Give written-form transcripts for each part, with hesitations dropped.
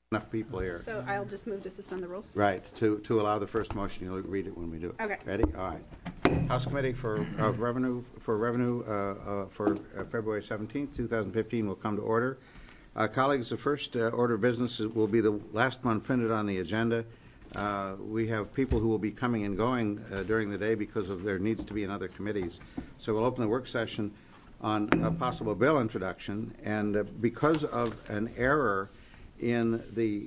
enough people here. So I'll just move to suspend the rules? Right, to allow the first motion. You'll read it when we do it. Okay. Ready? All right. House Committee for Revenue for February 17th, 2015 will come to order. Colleagues, the first order of business will be the last one printed on the agenda. We have people who will be coming and going during the day because of there needs to be in other committees. So we'll open the work session on a possible bill introduction, and because of an error in the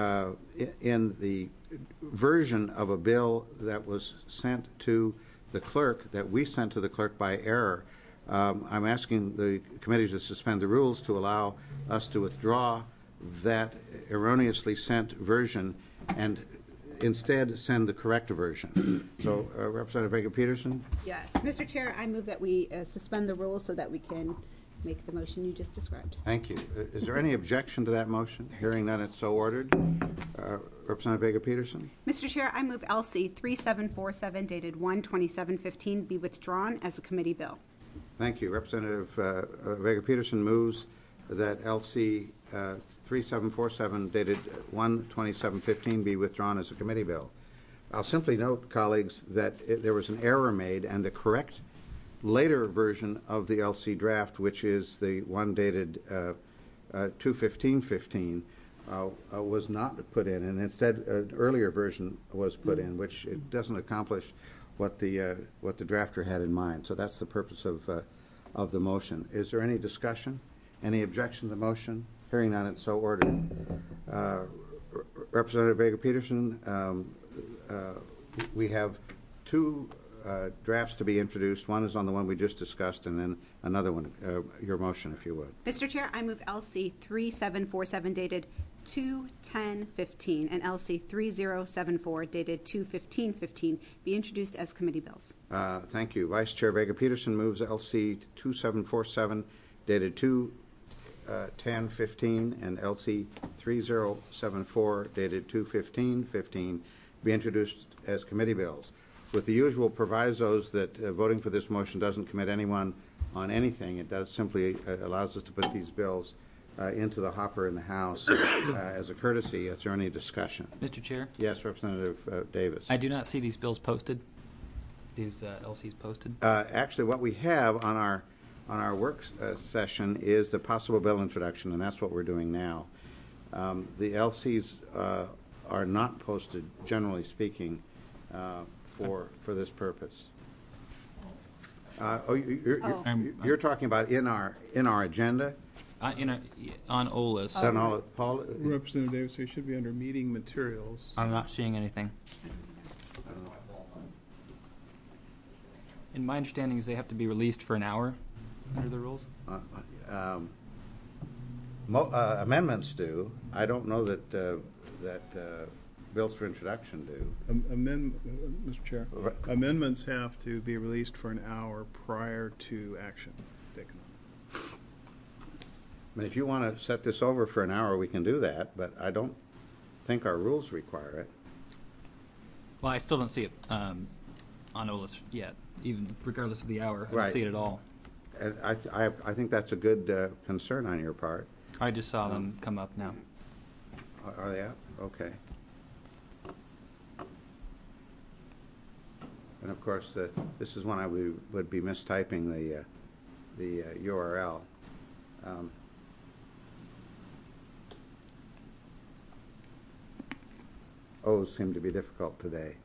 version of a bill that was sent to the clerk, that we sent to the clerk by error, I'm asking the committee to suspend the rules to allow us to withdraw that erroneously sent version and instead send the correct version. So, Representative Vega-Peterson? Yes. Mr. Chair, I move that we suspend the rules so that we can make the motion you just described. Thank you. Is there any objection to that motion? Hearing none, it's so ordered. Representative Vega-Peterson? Mr. Chair, I move LC 3747 dated 1/27/15 be withdrawn as a committee bill. Thank you. Representative Vega-Peterson moves that LC 3747 dated 1/27/15 be withdrawn as a committee bill. I'll simply note, colleagues, that there was an error made, and the correct later version of the LC draft, which is the one dated 2/15/15, was not put in, and instead an earlier version was put in, which it doesn't accomplish what the drafter had in mind. So that's the purpose of the motion. Is there any discussion? Any objection to the motion? Hearing none, it's so ordered. Representative Vega-Peterson, we have two drafts to be introduced. One is on the one we just discussed, and then another one. Your motion, if you would. Mr. Chair, I move LC 3747 dated 2/10/15 and LC 3074 dated 2/15/15 be introduced as committee bills. Thank you. Vice Chair Vega-Peterson moves LC 2747 dated 2/10/15 and LC 3074 dated 2/15/15 be introduced as committee bills, with the usual provisos that voting for this motion doesn't commit anyone on anything. It does simply allows us to put these bills into the hopper in the House as a courtesy. Is there any discussion? Mr. Chair? Yes, Representative Davis. I do not see these bills posted, these LCs posted. Actually, what we have on our work session is the possible bill introduction, and that's what we're doing now. The LCs are not posted, generally speaking, for this purpose. You're talking about in our agenda? On OLIS. Paul? Representative Davis, they should be under meeting materials. I'm not seeing anything. And my understanding is they have to be released for an hour under the rules. Amendments do. I don't know that bills for introduction do. Mr. Chair, amendments have to be released for an hour prior to action taken on. I mean, if you want to set this over for an hour, we can do that, but I don't think our rules require it. Well, I still don't see it on OLIS yet, even regardless of the hour. I don't see it at all. And I think that's a good concern on your part. I just saw them come up now. Are they up? Okay. And of course, this is one I would be mistyping the URL. O's seem to be difficult today.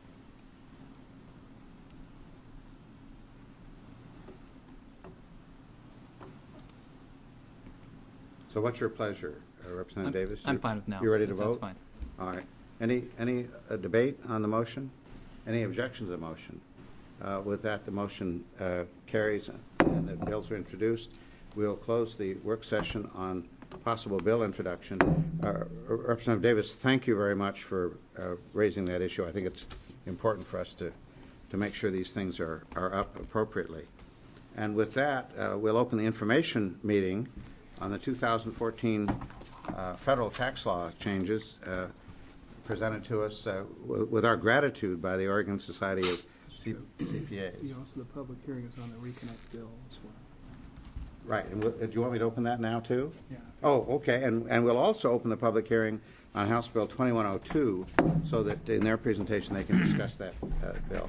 So what's your pleasure, Representative Davis? I'm fine with now. You ready to vote? That's fine. All right. Any debate on the motion? Any objection to the motion? With that, the motion carries and the bills are introduced. We'll close the work session on possible bill introduction. Representative Davis, thank you very much for raising that issue. I think it's important for us to make sure these things are up appropriately. And with that, we'll open the information meeting on the 2014 federal tax law changes presented to us with our gratitude by the Oregon Society of CPAs. Also, the public hearing is on the reconnect bill as well. Right, and do you want me to open that now, too? Yeah. Oh, okay, and we'll also open the public hearing on House Bill 2102, so that in their presentation, they can discuss that bill.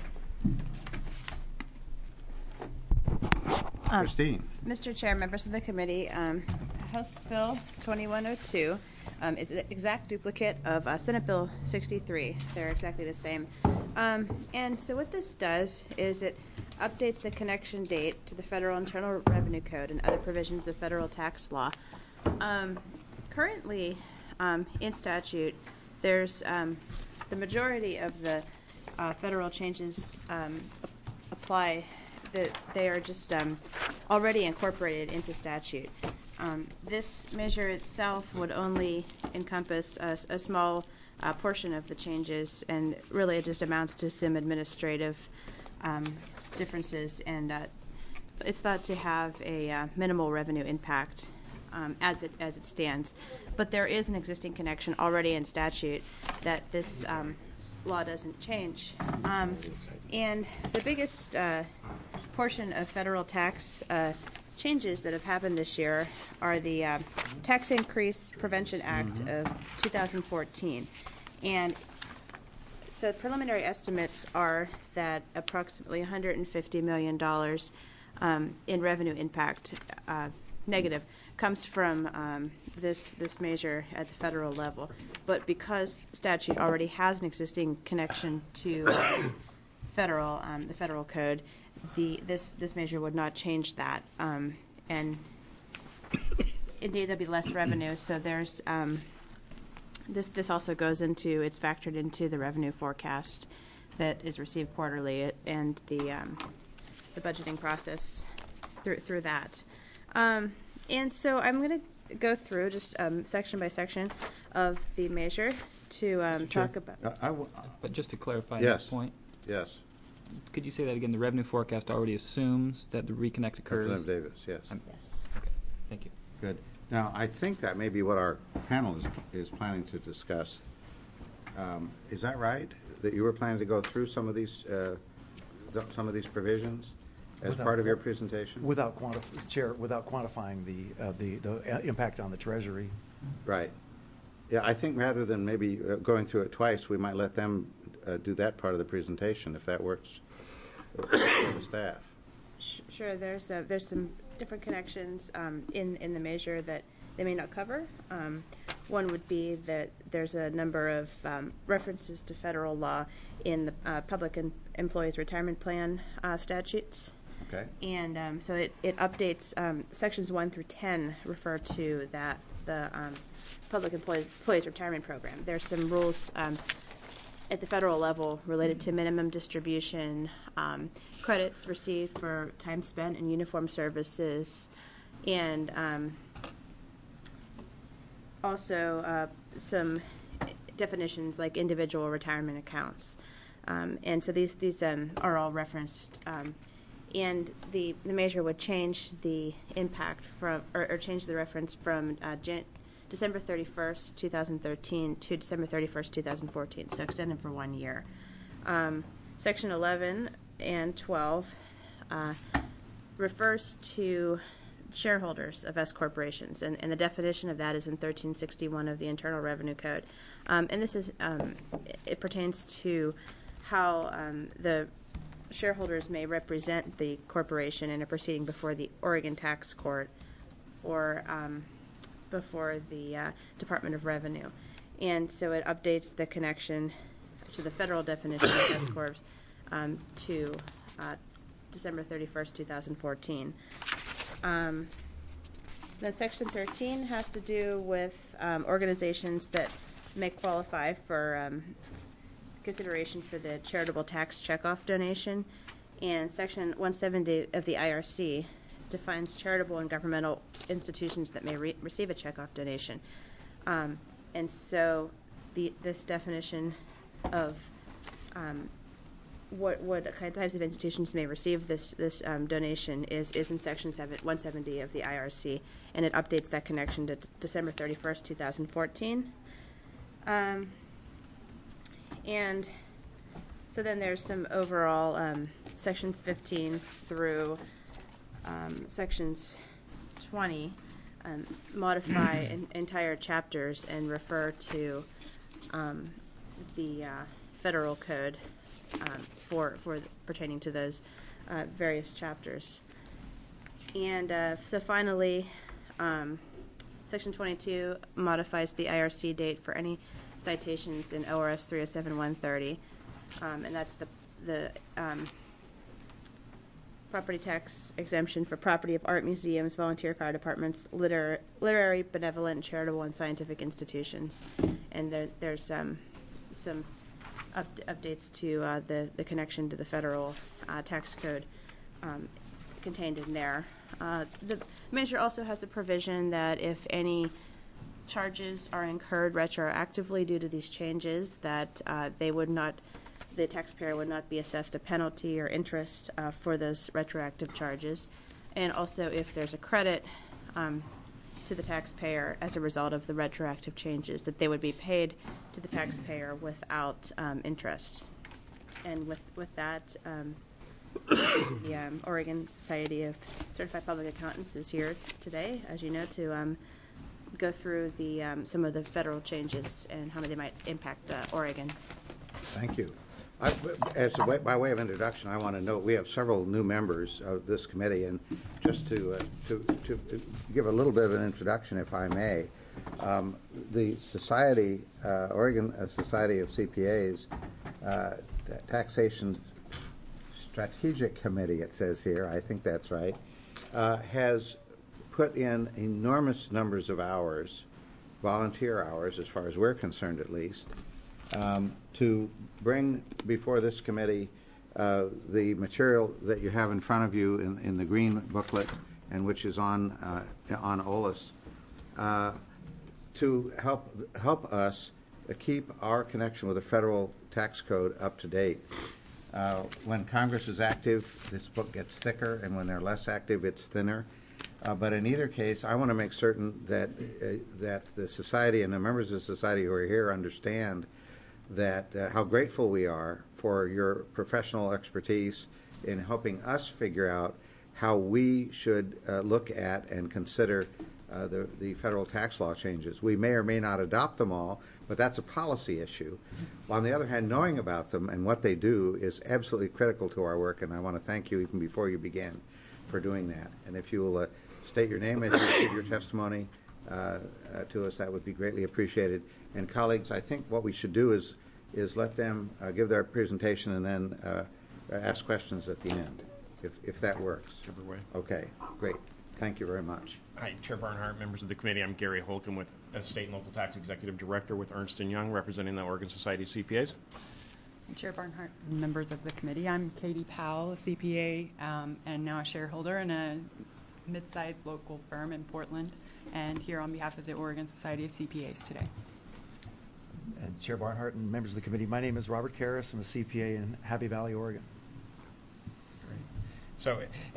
Christine? Mr. Chair, members of the committee, House Bill 2102 is an exact duplicate of Senate Bill 63. They're exactly the same. And so what this does is it updates the connection date to the Federal Internal Revenue Code and other provisions of federal tax law. Currently, in statute, there's the majority of the federal changes apply that they are just already incorporated into statute. This measure itself would only encompass a small portion of the changes, and really it just amounts to some administrative differences, and it's thought to have a minimal revenue impact as it stands. But there is an existing connection already in statute that this law doesn't change. And the biggest portion of federal tax changes that have happened this year are the Tax Increase Prevention Act of 2014. And so preliminary estimates are that approximately $150 million in revenue impact, negative, comes from this measure at the federal level. But because statute already has an existing connection to the federal code, this measure would not change that. And indeed, there'll be less revenue. So there's this also goes into, it's factored into the revenue forecast that is received quarterly, and the budgeting process through that. And so I'm going to go through just section by section of the measure to talk about. But just to clarify Yes. that point, Yes. could you say that again? The revenue forecast already assumes that the reconnect occurs? Representative Davis, yes. Yes. Okay, thank you. Good. Now, I think that may be what our panel is planning to discuss. Is that right? That you were planning to go through some of these provisions as part of your presentation? Without quantifying the impact on the Treasury. Right. Yeah, I think rather than maybe going through it twice, we might let them do that part of the presentation, if that works for the staff. Sure. There's some different connections in the measure that they may not cover. One would be that there's a number of references to federal law in the Public Employees Retirement Plan statutes. Okay. And so it updates sections 1 through 10 refer to the Public Employees Retirement Program. There's some rules at the federal level related to minimum distribution, credits received for time spent in uniform services, and also some definitions like individual retirement accounts. And so these are all referenced. And the measure would change the impact from, or change the reference from December 31st, 2013 to December 31st, 2014, so extended for 1 year. Section 11 and 12 refers to shareholders of S corporations, and the definition of that is in 1361 of the Internal Revenue Code. And this is, it pertains to how the shareholders may represent the corporation in a proceeding before the Oregon Tax Court or before the Department of Revenue. And so it updates the connection to the federal definition of S corps to December 31st, 2014. Then Section 13 has to do with organizations that may qualify for consideration for the charitable tax checkoff donation. And Section 170 of the IRC defines charitable and governmental institutions that may receive a checkoff donation. And so this definition of what types of institutions may receive this donation is in Section 170 of the IRC, and it updates that connection to December 31st, 2014. And so then there's some overall sections 15 through sections 20 modify entire chapters and refer to the federal code for pertaining to those various chapters. And so finally, Section 22 modifies the IRC date for any citations in ORS 307-130, and that's the property tax exemption for property of art museums, volunteer fire departments, literary, benevolent, charitable, and scientific institutions. And there's some updates to the connection to the federal tax code contained in there. The measure also has a provision that if any charges are incurred retroactively due to these changes, that the taxpayer would not be assessed a penalty or interest for those retroactive charges. And also if there's a credit to the taxpayer as a result of the retroactive changes, that they would be paid to the taxpayer without interest. And with that, the Oregon Society of Certified Public Accountants is here today, as you know, to go through some of the federal changes and how they might impact Oregon. Thank you. By way of introduction, I want to note we have several new members of this committee, and just to give a little bit of an introduction, if I may, the Society, Oregon Society of CPAs, Taxation Strategic Committee, it says here, I think that's right, has put in enormous numbers of hours, volunteer hours, as far as we're concerned at least, to bring before this committee the material that you have in front of you in the green booklet, and which is on OLS, to help us keep our connection with the federal tax code up to date. When Congress is active, this book gets thicker, and when they're less active, it's thinner. But in either case, I want to make certain that the society and the members of the society who are here understand that how grateful we are for your professional expertise in helping us figure out how we should look at and consider the federal tax law changes. We may or may not adopt them all, but that's a policy issue. On the other hand, knowing about them and what they do is absolutely critical to our work, and I want to thank you even before you begin for doing that. And if you will state your name and give your testimony to us, that would be greatly appreciated. And colleagues, I think what we should do is let them give their presentation and then ask questions at the end, if that works. Whichever way. Okay, great. Thank you very much. Hi, Chair Barnhart, members of the committee. I'm Gary Holcomb, with State and Local Tax Executive Director with Ernst & Young, representing the Oregon Society of CPAs. Chair Barnhart, members of the committee. I'm Katie Powell, a CPA and now a shareholder in a mid-sized local firm in Portland, and here on behalf of the Oregon Society of CPAs today. And Chair Barnhart and members of the committee, my name is Robert Karras. I'm a CPA in Happy Valley, Oregon. Great. So,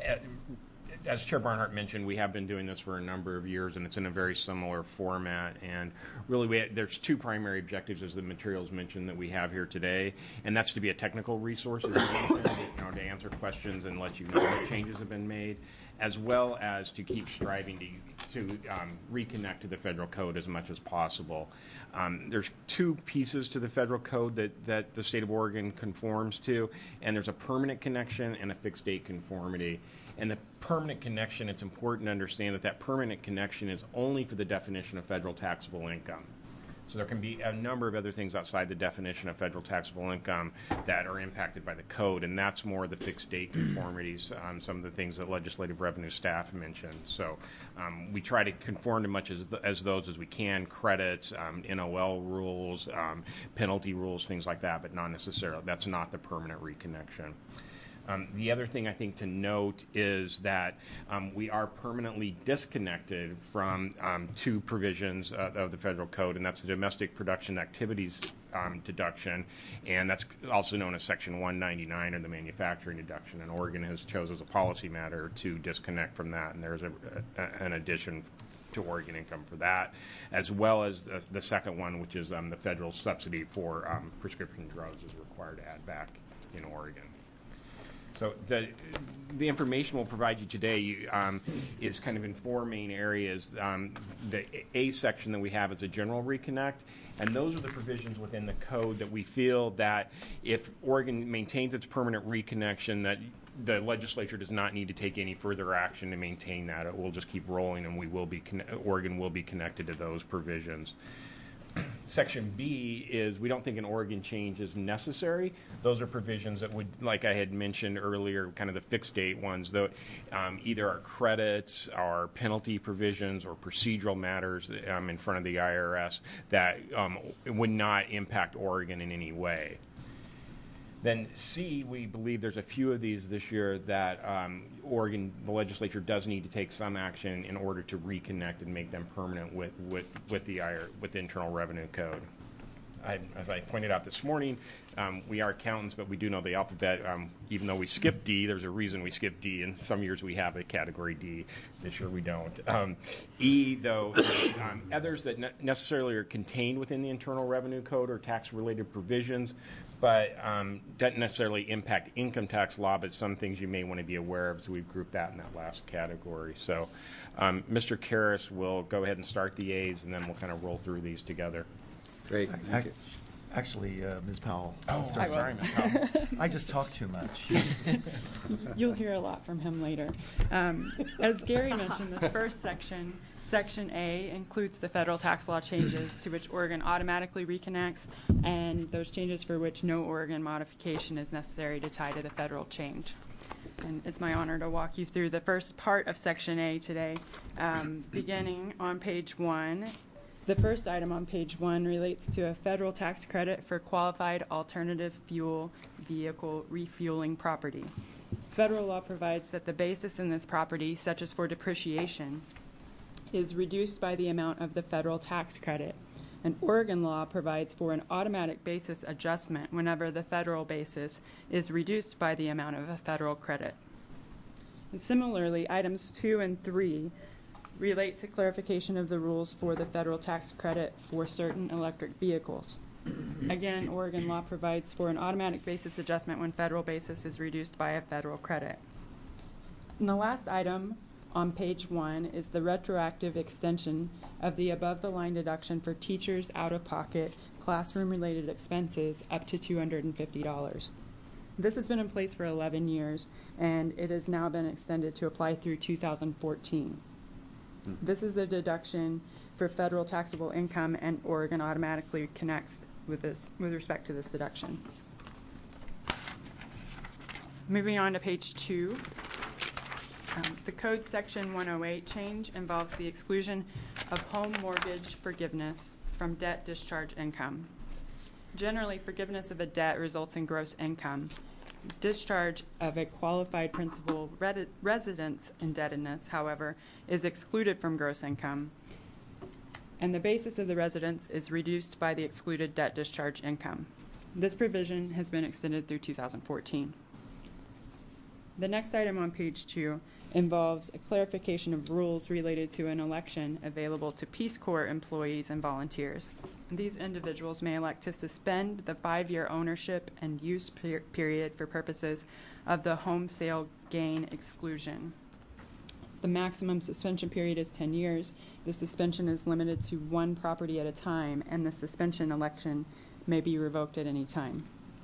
as Chair Barnhart mentioned, we have been doing this for a number of years, and it's in a very similar format. And really, there's two primary objectives, as the materials mentioned, that we have here today, and that's to be a technical resource, as you mentioned, to answer questions and let you know what changes have been made, as well as to keep striving to reconnect to the federal code as much as possible. There's two pieces to the federal code that the state of Oregon conforms to, and there's a permanent connection and a fixed date conformity. And the permanent connection, it's important to understand that permanent connection is only for the definition of federal taxable income. So there can be a number of other things outside the definition of federal taxable income that are impacted by the code, and that's more the fixed date conformities, some of the things that legislative revenue staff mentioned. So we try to conform to much as those as we can, credits, NOL rules, penalty rules, things like that, but not necessarily. That's not the permanent reconnection. The other thing I think to note is that we are permanently disconnected from two provisions of the federal code, and that's the domestic production activities deduction, and that's also known as Section 199, or the manufacturing deduction. And Oregon has chosen as a policy matter to disconnect from that, and there's an addition to Oregon income for that, as well as the second one, which is the federal subsidy for prescription drugs is required to add back in Oregon. So the information we'll provide you today is kind of in four main areas. The A section that we have is a general reconnect, and those are the provisions within the code that we feel that if Oregon maintains its permanent reconnection, that the legislature does not need to take any further action to maintain that. It will just keep rolling, and Oregon will be connected to those provisions. Section B is we don't think an Oregon change is necessary. Those are provisions that would, like I had mentioned earlier, kind of the fixed date ones, though either our credits, our penalty provisions, or procedural matters in front of the IRS that would not impact Oregon in any way. Then C, we believe there's a few of these this year that Oregon, the legislature does need to take some action in order to reconnect and make them permanent with the Internal Revenue Code. As I pointed out this morning, we are accountants, but we do know the alphabet. Even though we skipped D, there's a reason we skipped D. In some years we have a category D. This year we don't. E, though, is others that necessarily are contained within the Internal Revenue Code or tax-related provisions, but doesn't necessarily impact income tax law, but some things you may want to be aware of, so we've grouped that in that last category. So Mr. Karras will go ahead and start the A's, and then we'll kind of roll through these together. Great. Thank you. Actually, Ms. Powell. Oh, I'm sorry, Ms. Powell. I just talk too much. You'll hear a lot from him later. As Gary mentioned, this first section, Section A, includes the federal tax law changes to which Oregon automatically reconnects, and those changes for which no Oregon modification is necessary to tie to the federal change. And it's my honor to walk you through the first part of Section A today, beginning on page 1. The first item on page 1 relates to a federal tax credit for qualified alternative fuel vehicle refueling property. Federal law provides that the basis in this property, such as for depreciation, is reduced by the amount of the federal tax credit. And Oregon law provides for an automatic basis adjustment whenever the federal basis is reduced by the amount of a federal credit. And similarly, items 2 and 3 relate to clarification of the rules for the federal tax credit for certain electric vehicles. Again, Oregon law provides for an automatic basis adjustment when federal basis is reduced by a federal credit. And the last item on page 1 is the retroactive extension of the above-the-line deduction for teachers' out-of-pocket classroom-related expenses up to $250. This has been in place for 11 years, and it has now been extended to apply through 2014. This is a deduction for federal taxable income, and Oregon automatically connects with respect to this deduction. Moving on to page 2. The Code Section 108 change involves the exclusion of home mortgage forgiveness from debt discharge income. Generally, forgiveness of a debt results in gross income. Discharge of a qualified principal residence indebtedness, however, is excluded from gross income, and the basis of the residence is reduced by the excluded debt discharge income. This provision has been extended through 2014. The next item on page 2 involves a clarification of rules related to an election available to Peace Corps employees and volunteers. These individuals may elect to suspend the 5-year ownership and use period for purposes of the home sale gain exclusion. The maximum suspension period is 10 years. The suspension is limited to one property at a time, and the suspension election may be revoked at any time.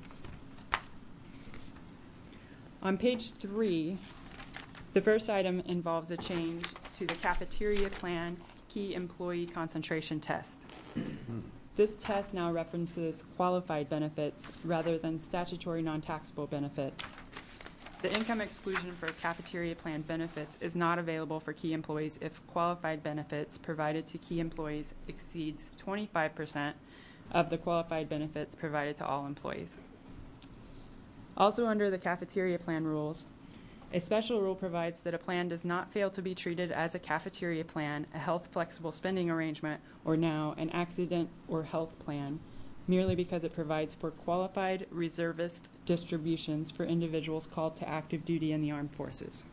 On page 3, the first item involves a change to the cafeteria plan key employee concentration test. This test now references qualified benefits rather than statutory non-taxable benefits. The income exclusion for cafeteria plan benefits is not available for key employees if qualified benefits provided to key employees exceeds 25% of the qualified benefits provided to all employees. Also under the cafeteria plan rules, a special rule provides that a plan does not fail to be treated as a cafeteria plan, a health flexible spending arrangement, or now an accident or health plan, merely because it provides for qualified reservist distributions for individuals called to active duty in the armed forces.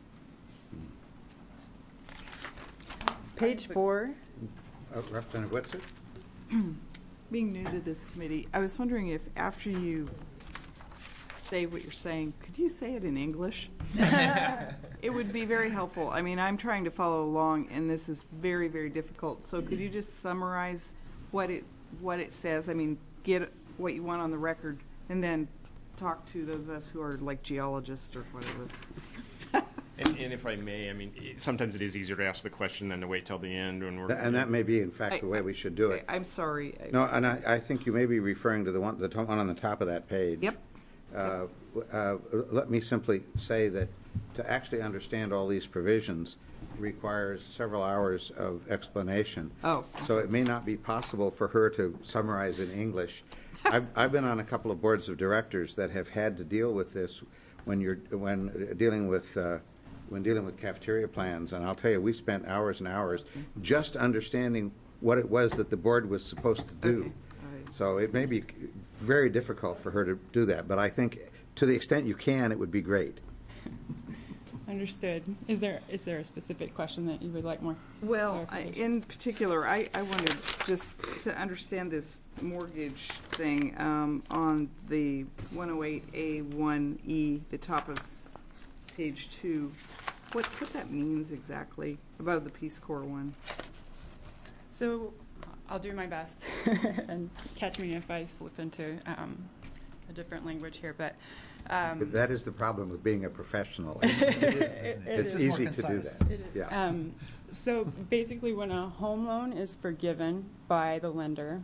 Page 4. Representative Whitson? Being new to this committee, I was wondering if after you say what you're saying, could you say it in English? It would be very helpful. I mean, I'm trying to follow along, and this is very, very difficult. So could you just summarize what it says? I mean, get what you want on the record, and then talk to those of us who are like geologists or whatever. And if I may, I mean, sometimes it is easier to ask the question than to wait till the end when we're. And that may be, in fact, the way we should do it. I'm sorry. No, and I think you may be referring to the one on the top of that page. Yep. Let me simply say that to actually understand all these provisions requires several hours of explanation. Oh. So it may not be possible for her to summarize in English. I've been on a couple of boards of directors that have had to deal with this when dealing with cafeteria plans, and I'll tell you, we spent hours and hours just understanding what it was that the board was supposed to do. Okay. All right. So it may be very difficult for her to do that, but I think to the extent you can, it would be great. Understood. Is there a specific question that you would like more? Well, clarification? in particular, I wanted just to understand this mortgage thing on the 108A1E, the top of page 2. What that means exactly above the Peace Corps one? So I'll do my best, and catch me if I slip into a different language here, but That is the problem with being a professional. It's It's easy to do that. It is. Yeah. So basically, when a home loan is forgiven by the lender,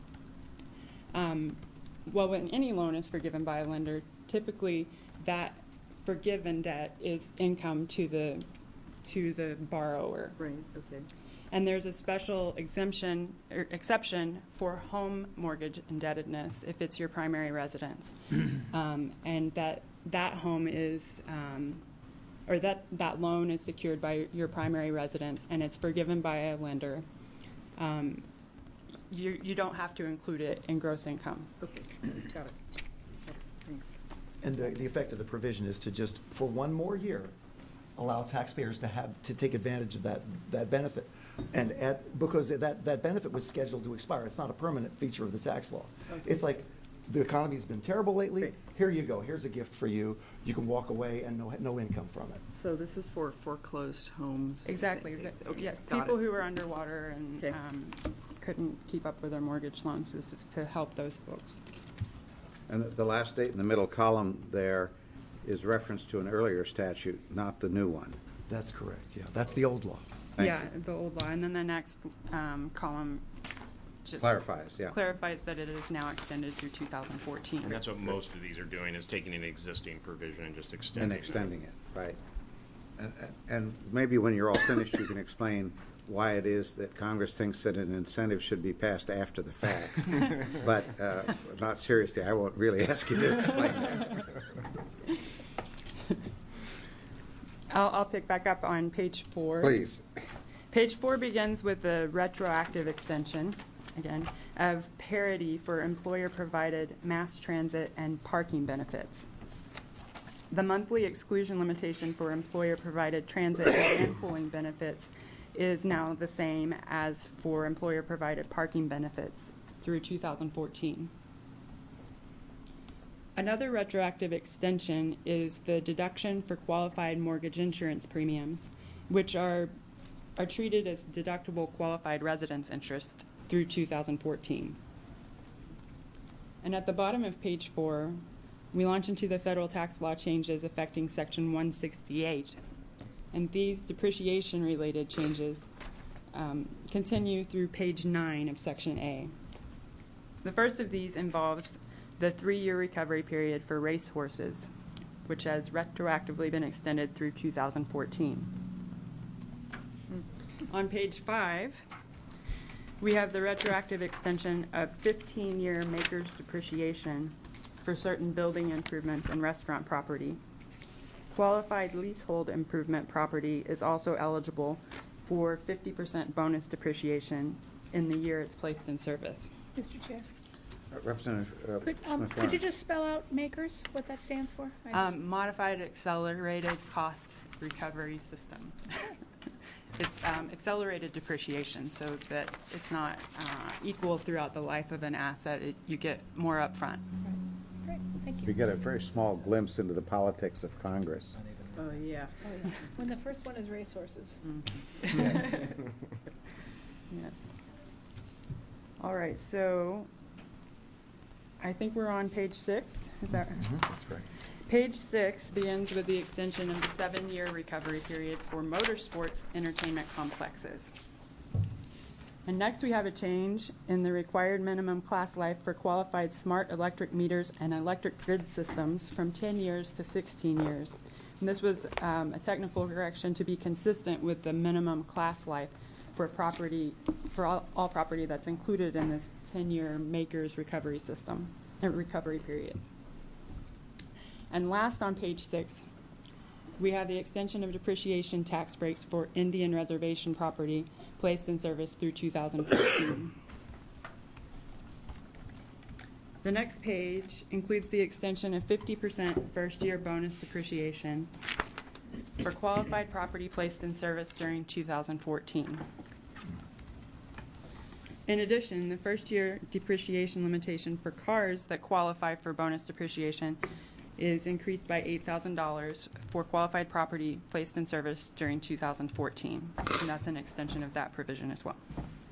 when any loan is forgiven by a lender, typically that forgiven debt is income to the borrower. Right, okay. And there's a special exception for home mortgage indebtedness if it's your primary residence, and that home is, or that loan is secured by your primary residence, and it's forgiven by a lender. You don't have to include it in gross income. Okay, got it. Thanks. And the effect of the provision is to just, for one more year, allow taxpayers to take advantage of that benefit. And because that benefit was scheduled to expire. It's not a permanent feature of the tax law. Okay. It's like the economy's been terrible lately. Great. Here you go. Here's a gift for you. You can walk away and no income from it. So this is for foreclosed homes? Exactly. Okay, Yes, got people it. who are underwater and Okay. couldn't keep up with their mortgage loans. This is to help those folks. And the last date in the middle column there is reference to an earlier statute, not the new one. That's correct, yeah. That's the old law. Thank Yeah, you. the old law. And then the next column just Clarifies, yeah. clarifies that it is now extended through 2014. And that's what most of these are doing, is taking an existing provision and just extending And it. extending it, right. And maybe when you're all finished, you can explain why it is that Congress thinks that an incentive should be passed after the fact. But not seriously, I won't really ask you to explain that. I'll pick back up on page 4. Please. Page 4 begins with the retroactive extension, again, of parity for employer-provided mass transit and parking benefits. The monthly exclusion limitation for employer-provided transit and pooling benefits is now the same as for employer-provided parking benefits through 2014. Another retroactive extension is the deduction for qualified mortgage insurance premiums, which are treated as deductible qualified residence interest through 2014. And at the bottom of page 4, we launch into the federal tax law changes affecting Section 168. And these depreciation-related changes continue through page 9 of Section A. The first of these involves the 3-year recovery period for race horses, which has retroactively been extended through 2014. On page 5, we have the retroactive extension of 15-year maker's depreciation for certain building improvements and restaurant property. Qualified leasehold improvement property is also eligible for 50% bonus depreciation in the year it's placed in service. Mr. Chair, Representative Smith could you just spell out MAKERS, what that stands for? Modified Accelerated Cost Recovery System. It's accelerated depreciation, so that it's not equal throughout the life of an asset. You get more upfront. Great, thank We get a very small glimpse into the politics of Congress. Oh, yeah. Oh, yeah. When the first one is racehorses. Yes. All right, so I think we're on page 6. Is that? That's correct. Page 6 begins with the extension of the 7-year recovery period for motorsports entertainment complexes. And next we have a change in the required minimum class life for qualified smart electric meters and electric grid systems from 10 years to 16 years. And this was a technical correction to be consistent with the minimum class life for property, for all property that's included in this 10-year maker's recovery system, recovery period. And last on page 6, we have the extension of depreciation tax breaks for Indian reservation property placed in service through 2015. The next page includes the extension of 50% first-year bonus depreciation for qualified property placed in service during 2014. In addition, the first-year depreciation limitation for cars that qualify for bonus depreciation is increased by $8,000 for qualified property placed in service during 2014. And that's an extension of that provision as well.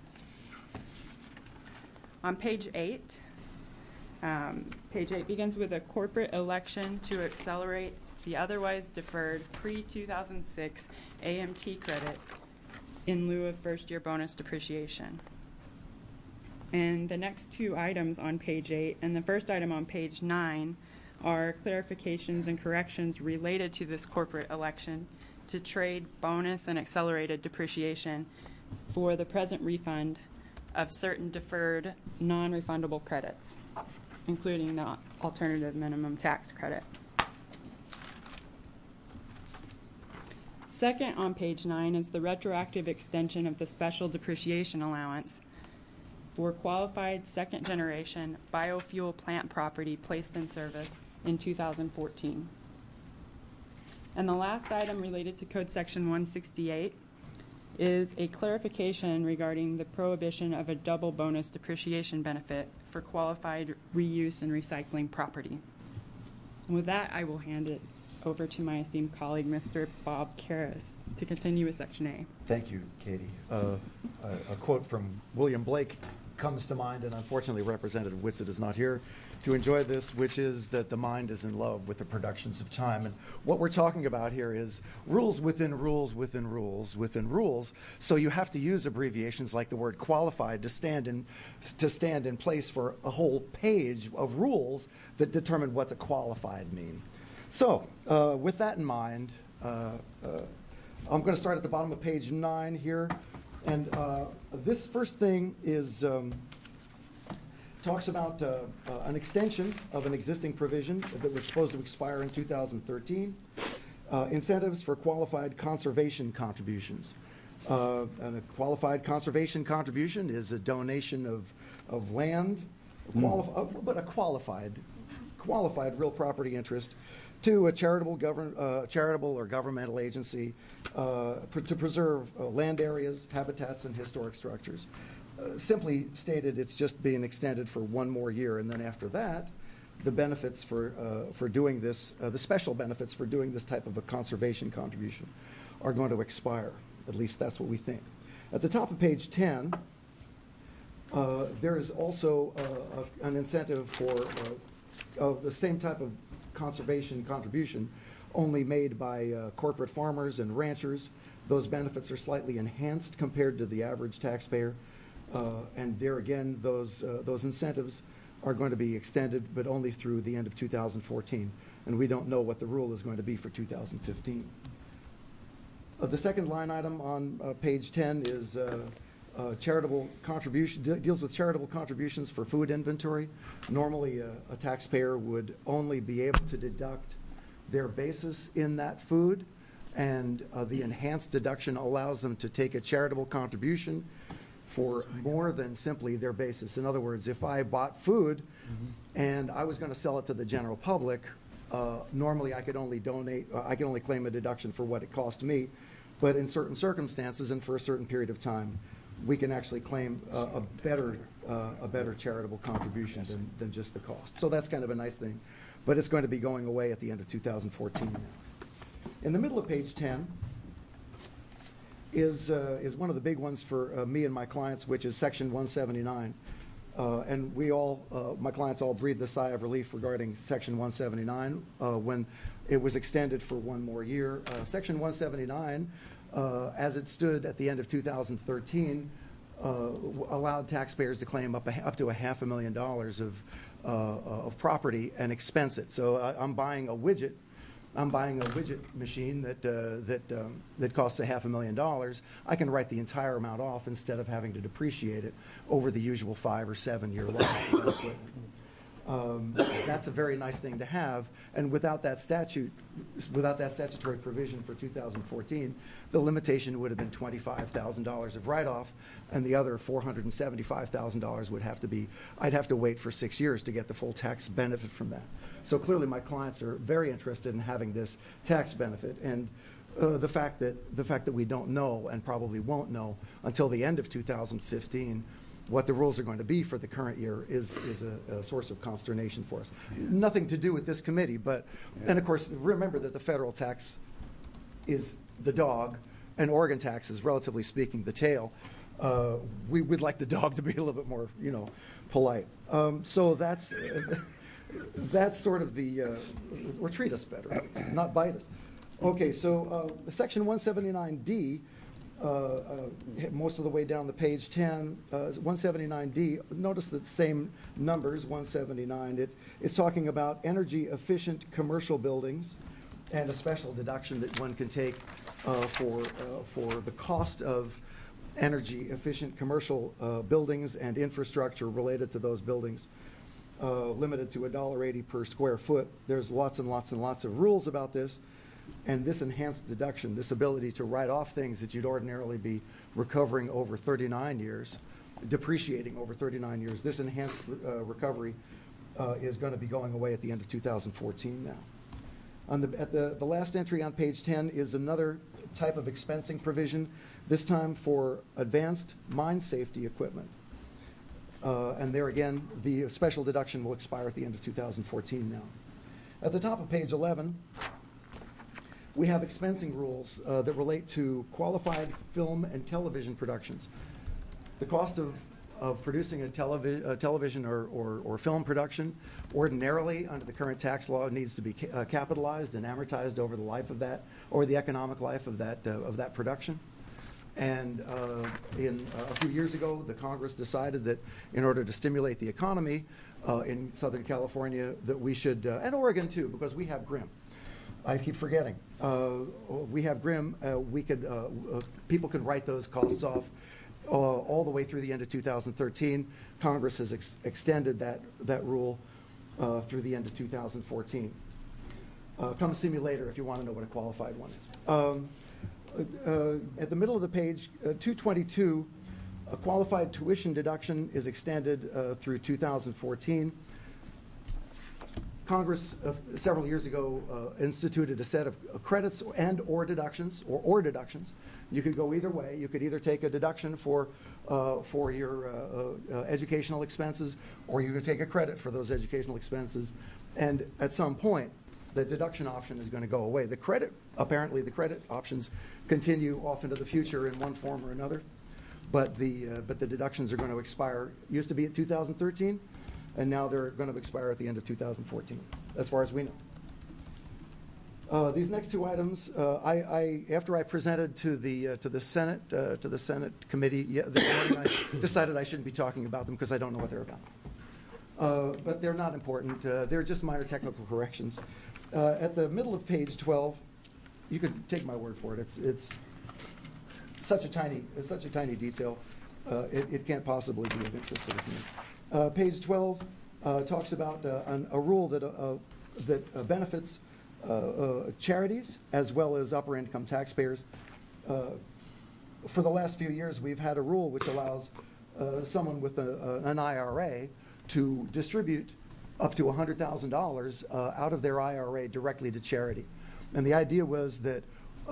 On page 8, page 8 begins with a corporate election to accelerate the otherwise deferred pre-2006 AMT credit in lieu of first-year bonus depreciation. And the next two items on page 8 and the first item on page 9 are clarifications and corrections related to this corporate election to trade bonus and accelerated depreciation for the present refund of certain deferred non-refundable credits, including the alternative minimum tax credit. Second on page 9 is the retroactive extension of the special depreciation allowance for qualified second-generation biofuel plant property placed in service in 2014. And the last item related to Code Section 168 is a clarification regarding the prohibition of a double bonus depreciation benefit for qualified reuse and recycling property. And with that, I will hand it over to my esteemed colleague, Mr. Bob Karras, to continue with Section A. Thank you, Katie. A quote from William Blake comes to mind, and unfortunately Representative Whitsett is not here to enjoy this, which is that the mind is in love with the productions of time. And what we're talking about here is rules within rules within rules within rules. So you have to use abbreviations like the word qualified to stand in place for a whole page of rules that determine what's a qualified mean. So with that in mind, I'm going to start at the bottom of page 9 here. And this first thing is talks about an extension of an existing provision that was supposed to expire in 2013, incentives for qualified conservation contributions. And a qualified conservation contribution is a donation of land, but a qualified real property interest to a charitable or governmental agency to preserve land areas, habitats, and historic structures. Simply stated, it's just being extended for one more year, and then after that, the benefits for doing this, the special benefits for doing this type of a conservation contribution, are going to expire. At least that's what we think. At the top of page 10, there is also an incentive for of the same type of conservation contribution, only made by corporate farmers and ranchers. Those benefits are slightly enhanced compared to the average taxpayer. And there again, those incentives are going to be extended, but only through the end of 2014. And we don't know what the rule is going to be for 2015. The second line item on page 10 is charitable contribution, deals with charitable contributions for food inventory. Normally, a taxpayer would only be able to deduct their basis in that food, and the enhanced deduction allows them to take a charitable contribution for more than simply their basis. In other words, if I bought food and I was going to sell it to the general public, normally I could only claim a deduction for what it cost me. But in certain circumstances and for a certain period of time, we can actually claim a better charitable contribution than just the cost. So that's kind of a nice thing. but it's going to be going away at the end of 2014 now. In the middle of page 10 is one of the big ones for me and my clients, which is Section 179. And we all, my clients all breathed a sigh of relief regarding Section 179 when it was extended for one more year. Section 179, as it stood at the end of 2013, allowed taxpayers to claim up to $500,000 of property and expense it. So I'm buying a widget. I'm buying a widget machine that costs $500,000. I can write the entire amount off instead of having to depreciate it over the usual 5 or 7 year life of that equipment. That's a very nice thing to have, and without that statutory provision for 2014, the limitation would have been $25,000 of write-off, and the other $475,000 would have to be, I'd have to wait for 6 years to get the full tax benefit from that. So clearly my clients are very interested in having this tax benefit, and the fact that we don't know and probably won't know until the end of 2015 what the rules are going to be for the current year is a source of consternation for us. Nothing to do with this committee, but, and of course, remember that the federal tax is the dog, and Oregon tax is, relatively speaking, the tail. We would like the dog to be a little bit more, polite. So that's sort of the, or treat us better, not bite us. Okay, so Section 179D, most of the way down the page 10, 179D, notice the same numbers, 179. It's talking about energy efficient commercial buildings and a special deduction that one can take for the cost of energy efficient commercial buildings and infrastructure related to those buildings, limited to $1.80 per square foot. There's lots and lots and lots of rules about this. And this enhanced deduction, this ability to write off things that you'd ordinarily be recovering over 39 years, depreciating over 39 years, this enhanced recovery is going to be going away at the end of 2014 now. At the last entry on page 10 is another type of expensing provision, this time for advanced mine safety equipment. And there again, the special deduction will expire at the end of 2014 now. At the top of page 11, we have expensing rules that relate to qualified film and television productions. The cost of producing a television or film production ordinarily under the current tax law needs to be capitalized and amortized over the life of that, or the economic life of that production. And a few years ago, the Congress decided that in order to stimulate the economy in Southern California, that we should, and Oregon too, because we have GRIM. I keep forgetting. We have GRIM. People can write those costs off all the way through the end of 2013. Congress has extended that rule through the end of 2014. Come see me later if you want to know what a qualified one is. At the middle of the page, 222, a qualified tuition deduction is extended through 2014. Congress several years ago instituted a set of credits or deductions. You could go either way. You could either take a deduction for your educational expenses, or you could take a credit for those educational expenses. And at some point, the deduction option is going to go away. Apparently the credit options continue off into the future in one form or another, but the deductions are going to expire. Used to be at 2013. And now they're going to expire at the end of 2014, as far as we know. These next two items, after I presented to the Senate committee this morning, I decided I shouldn't be talking about them because I don't know what they're about. But they're not important. They're just minor technical corrections. At the middle of page 12, you could take my word for it. It's such a tiny detail. It can't possibly be of interest to the committee. Page 12 talks about a rule that benefits charities as well as upper income taxpayers. For the last few years, we've had a rule which allows someone with an IRA to distribute up to $100,000 out of their IRA directly to charity. And the idea was that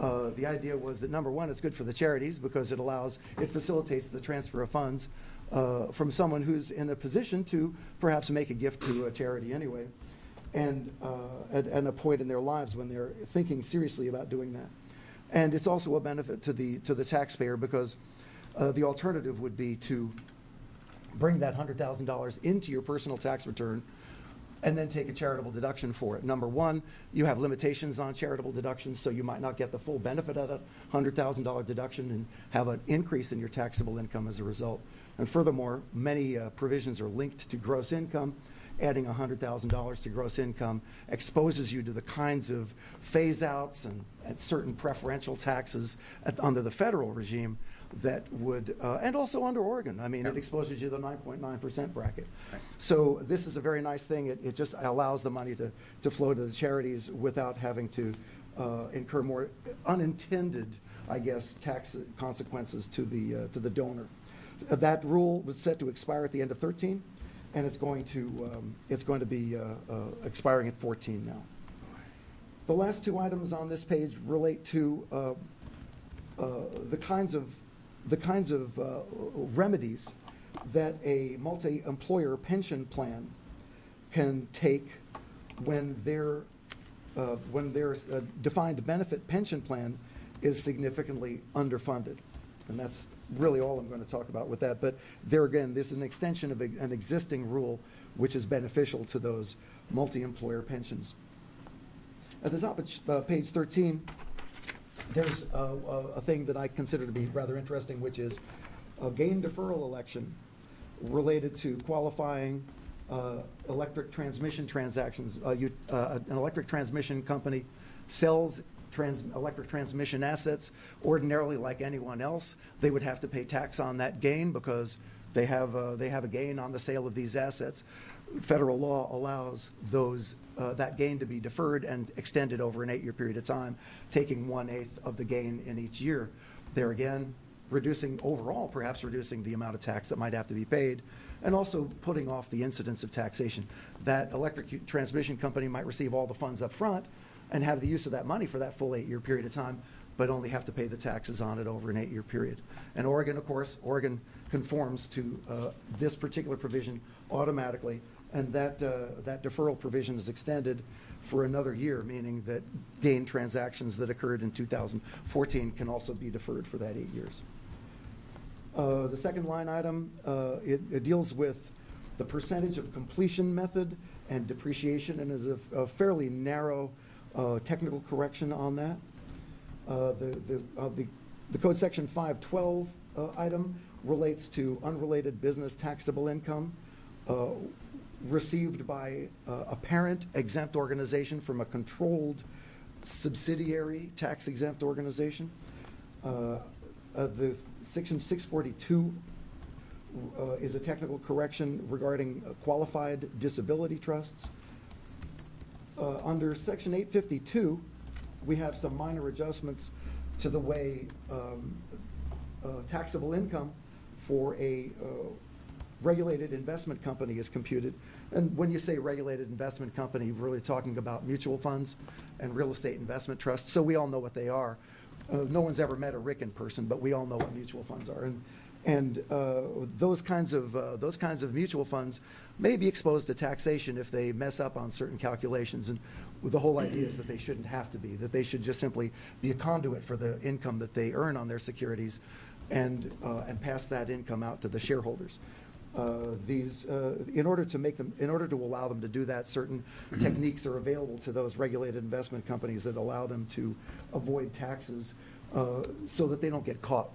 number one, it's good for the charities because it facilitates the transfer of funds from someone who's in a position to perhaps make a gift to a charity anyway. and at a point in their lives when they're thinking seriously about doing that. And it's also a benefit to the taxpayer, because the alternative would be to bring that $100,000 into your personal tax return and then take a charitable deduction for it. Number one, you have limitations on charitable deductions, so you might not get the full benefit of that $100,000 deduction and have an increase in your taxable income as a result. And furthermore, many provisions are linked to gross income. Adding $100,000 to gross income exposes you to the kinds of phase-outs and certain preferential taxes under the federal regime that would, and also under Oregon. I mean, it exposes you to the 9.9% bracket. Right. So this is a very nice thing. It just allows the money to flow to the charities without having to incur more unintended, I guess, tax consequences to the donor. That rule was set to expire at the end of 2013, and it's going to be expiring at 2014 now. The last two items on this page relate to the kinds of remedies that a multi-employer pension plan can take when their defined benefit pension plan is significantly underfunded. And that's really all I'm going to talk about with that. But there again, this is an extension of an existing rule which is beneficial to those multi-employer pensions. At the top of page 13, there's a thing that I consider to be rather interesting, which is a gain deferral election related to qualifying electric transmission transactions. An electric transmission company sells electric transmission assets. Ordinarily, like anyone else, they would have to pay tax on that gain because they have a gain on the sale of these assets. Federal law allows that gain to be deferred and extended over an 8-year period of time, taking 1/8 of the gain in each year. There again, perhaps reducing the amount of tax that might have to be paid, and also putting off the incidence of taxation. That electric transmission company might receive all the funds up front and have the use of that money for that full 8-year period of time, but only have to pay the taxes on it over an 8-year period. And Oregon, of course, conforms to this particular provision automatically, and that deferral provision is extended for another year, meaning that gain transactions that occurred in 2014 can also be deferred for that 8 years. The second line item, it deals with the percentage of completion method and depreciation, and is a fairly narrow technical correction on that. The Code Section 512 item relates to unrelated business taxable income received by a parent exempt organization from a controlled subsidiary tax exempt organization. The Section 642 is a technical correction regarding qualified disability trusts. Under Section 852, we have some minor adjustments to the way taxable income for a regulated investment company is computed. And when you say regulated investment company, you're really talking about mutual funds and real estate investment trusts. So we all know what they are. No one's ever met a Rick in person, but we all know what mutual funds are. And those kinds of mutual funds may be exposed to taxation if they mess up on certain calculations. And the whole idea is that they shouldn't have to be, that they should just simply be a conduit for the income that they earn on their securities, and pass that income out to the shareholders. In order to allow them to do that, certain techniques are available to those regulated investment companies that allow them to avoid taxes, so that they don't get caught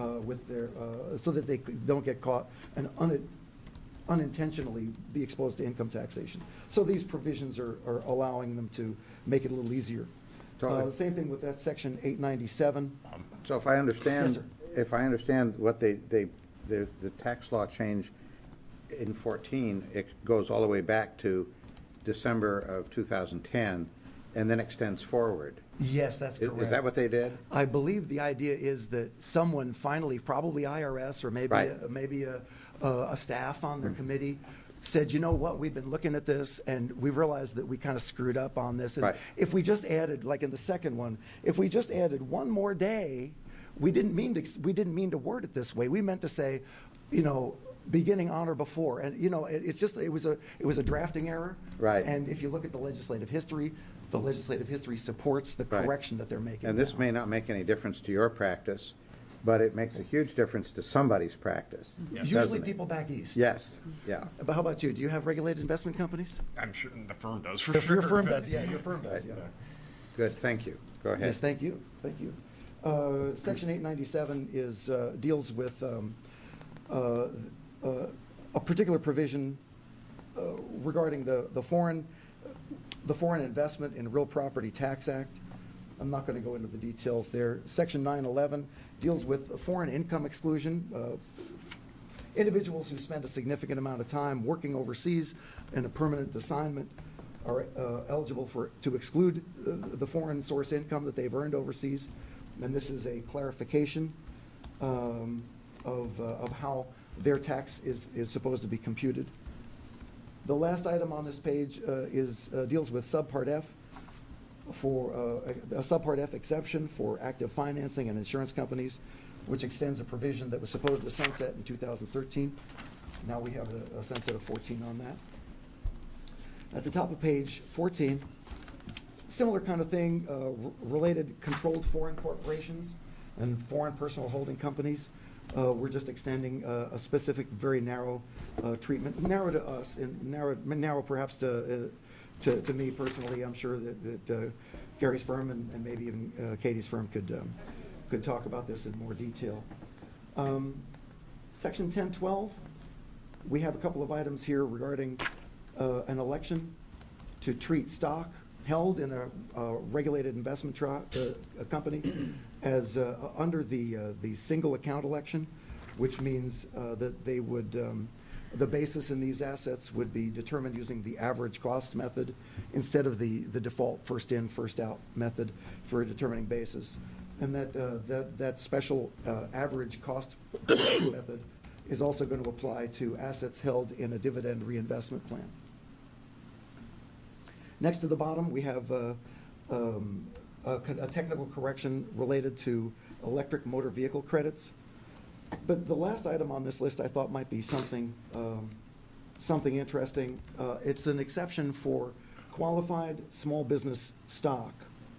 and unintentionally be exposed to income taxation. So these provisions are allowing them to make it a little easier. Same thing with that Section 897. So if I understand, yes, sir. If I understand what the tax law change in 2014, it goes all the way back to December of 2010, and then extends forward. Yes, that's correct. Is that what they did? I believe the idea is that someone finally, probably IRS or maybe right. maybe a staff on their committee, said, you know what, we've been looking at this and we realized that we kind of screwed up on this. And right. if we just added, like in the second one, if we just added one more day, we didn't mean to word it this way. We meant to say, beginning on or before. And, you know, it was a drafting error. Right. And if you look at the legislative history supports the Right. correction that they're making. And this now. may not make any difference to your practice, but it makes a huge difference to somebody's practice. Usually doesn't it? people back east. Yes, yeah. But how about you? Do you have regulated investment companies? I'm sure the firm does for Your sure. firm does, yeah. Your firm does, yeah. Good, thank you. Go ahead. Yes, thank you. Thank you. Section 897 deals with a particular provision regarding the Foreign Investment in Real Property Tax Act. I'm not going to go into the details there. Section 911 deals with foreign income exclusion. Individuals who spend a significant amount of time working overseas in a permanent assignment are eligible to exclude the foreign source income that they've earned overseas. And this is a clarification of how their tax is supposed to be computed. The last item on this page deals with Subpart F, for a Subpart F exception for active financing and insurance companies, which extends a provision that was supposed to sunset in 2013. Now we have a sunset of 14 on that. At the top of page 14, similar kind of thing, related controlled foreign corporations and foreign personal holding companies. We're just extending a specific, very narrow treatment, narrow to us, and narrow perhaps to me personally. I'm sure that Gary's firm and maybe even Katie's firm could talk about this in more detail. Section 1012, we have a couple of items here regarding an election to treat stock held in a regulated investment company as under the single account election, which means that they would the basis in these assets would be determined using the average cost method instead of the default first in, first out method for determining basis. And that special average cost method is also going to apply to assets held in a dividend reinvestment plan. Next to the bottom, we have a technical correction related to electric motor vehicle credits. But the last item on this list I thought might be something interesting. It's an exception for qualified small business stock.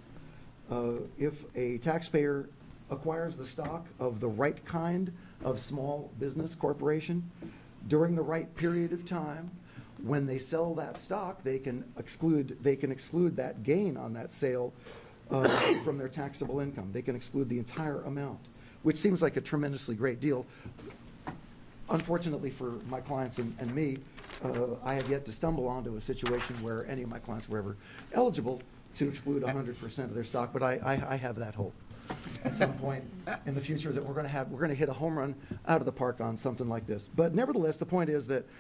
If a taxpayer acquires the stock of the right kind of small business corporation during the right period of time, when they sell that stock, they can exclude that gain on that sale from their taxable income. They can exclude the entire amount, which seems like a tremendously great deal. Unfortunately for my clients and me, I have yet to stumble onto a situation where any of my clients were ever eligible to exclude 100% of their stock, but I have that hope at some point in the future that we're going to hit a home run out of the park on something like this. But nevertheless, the point is that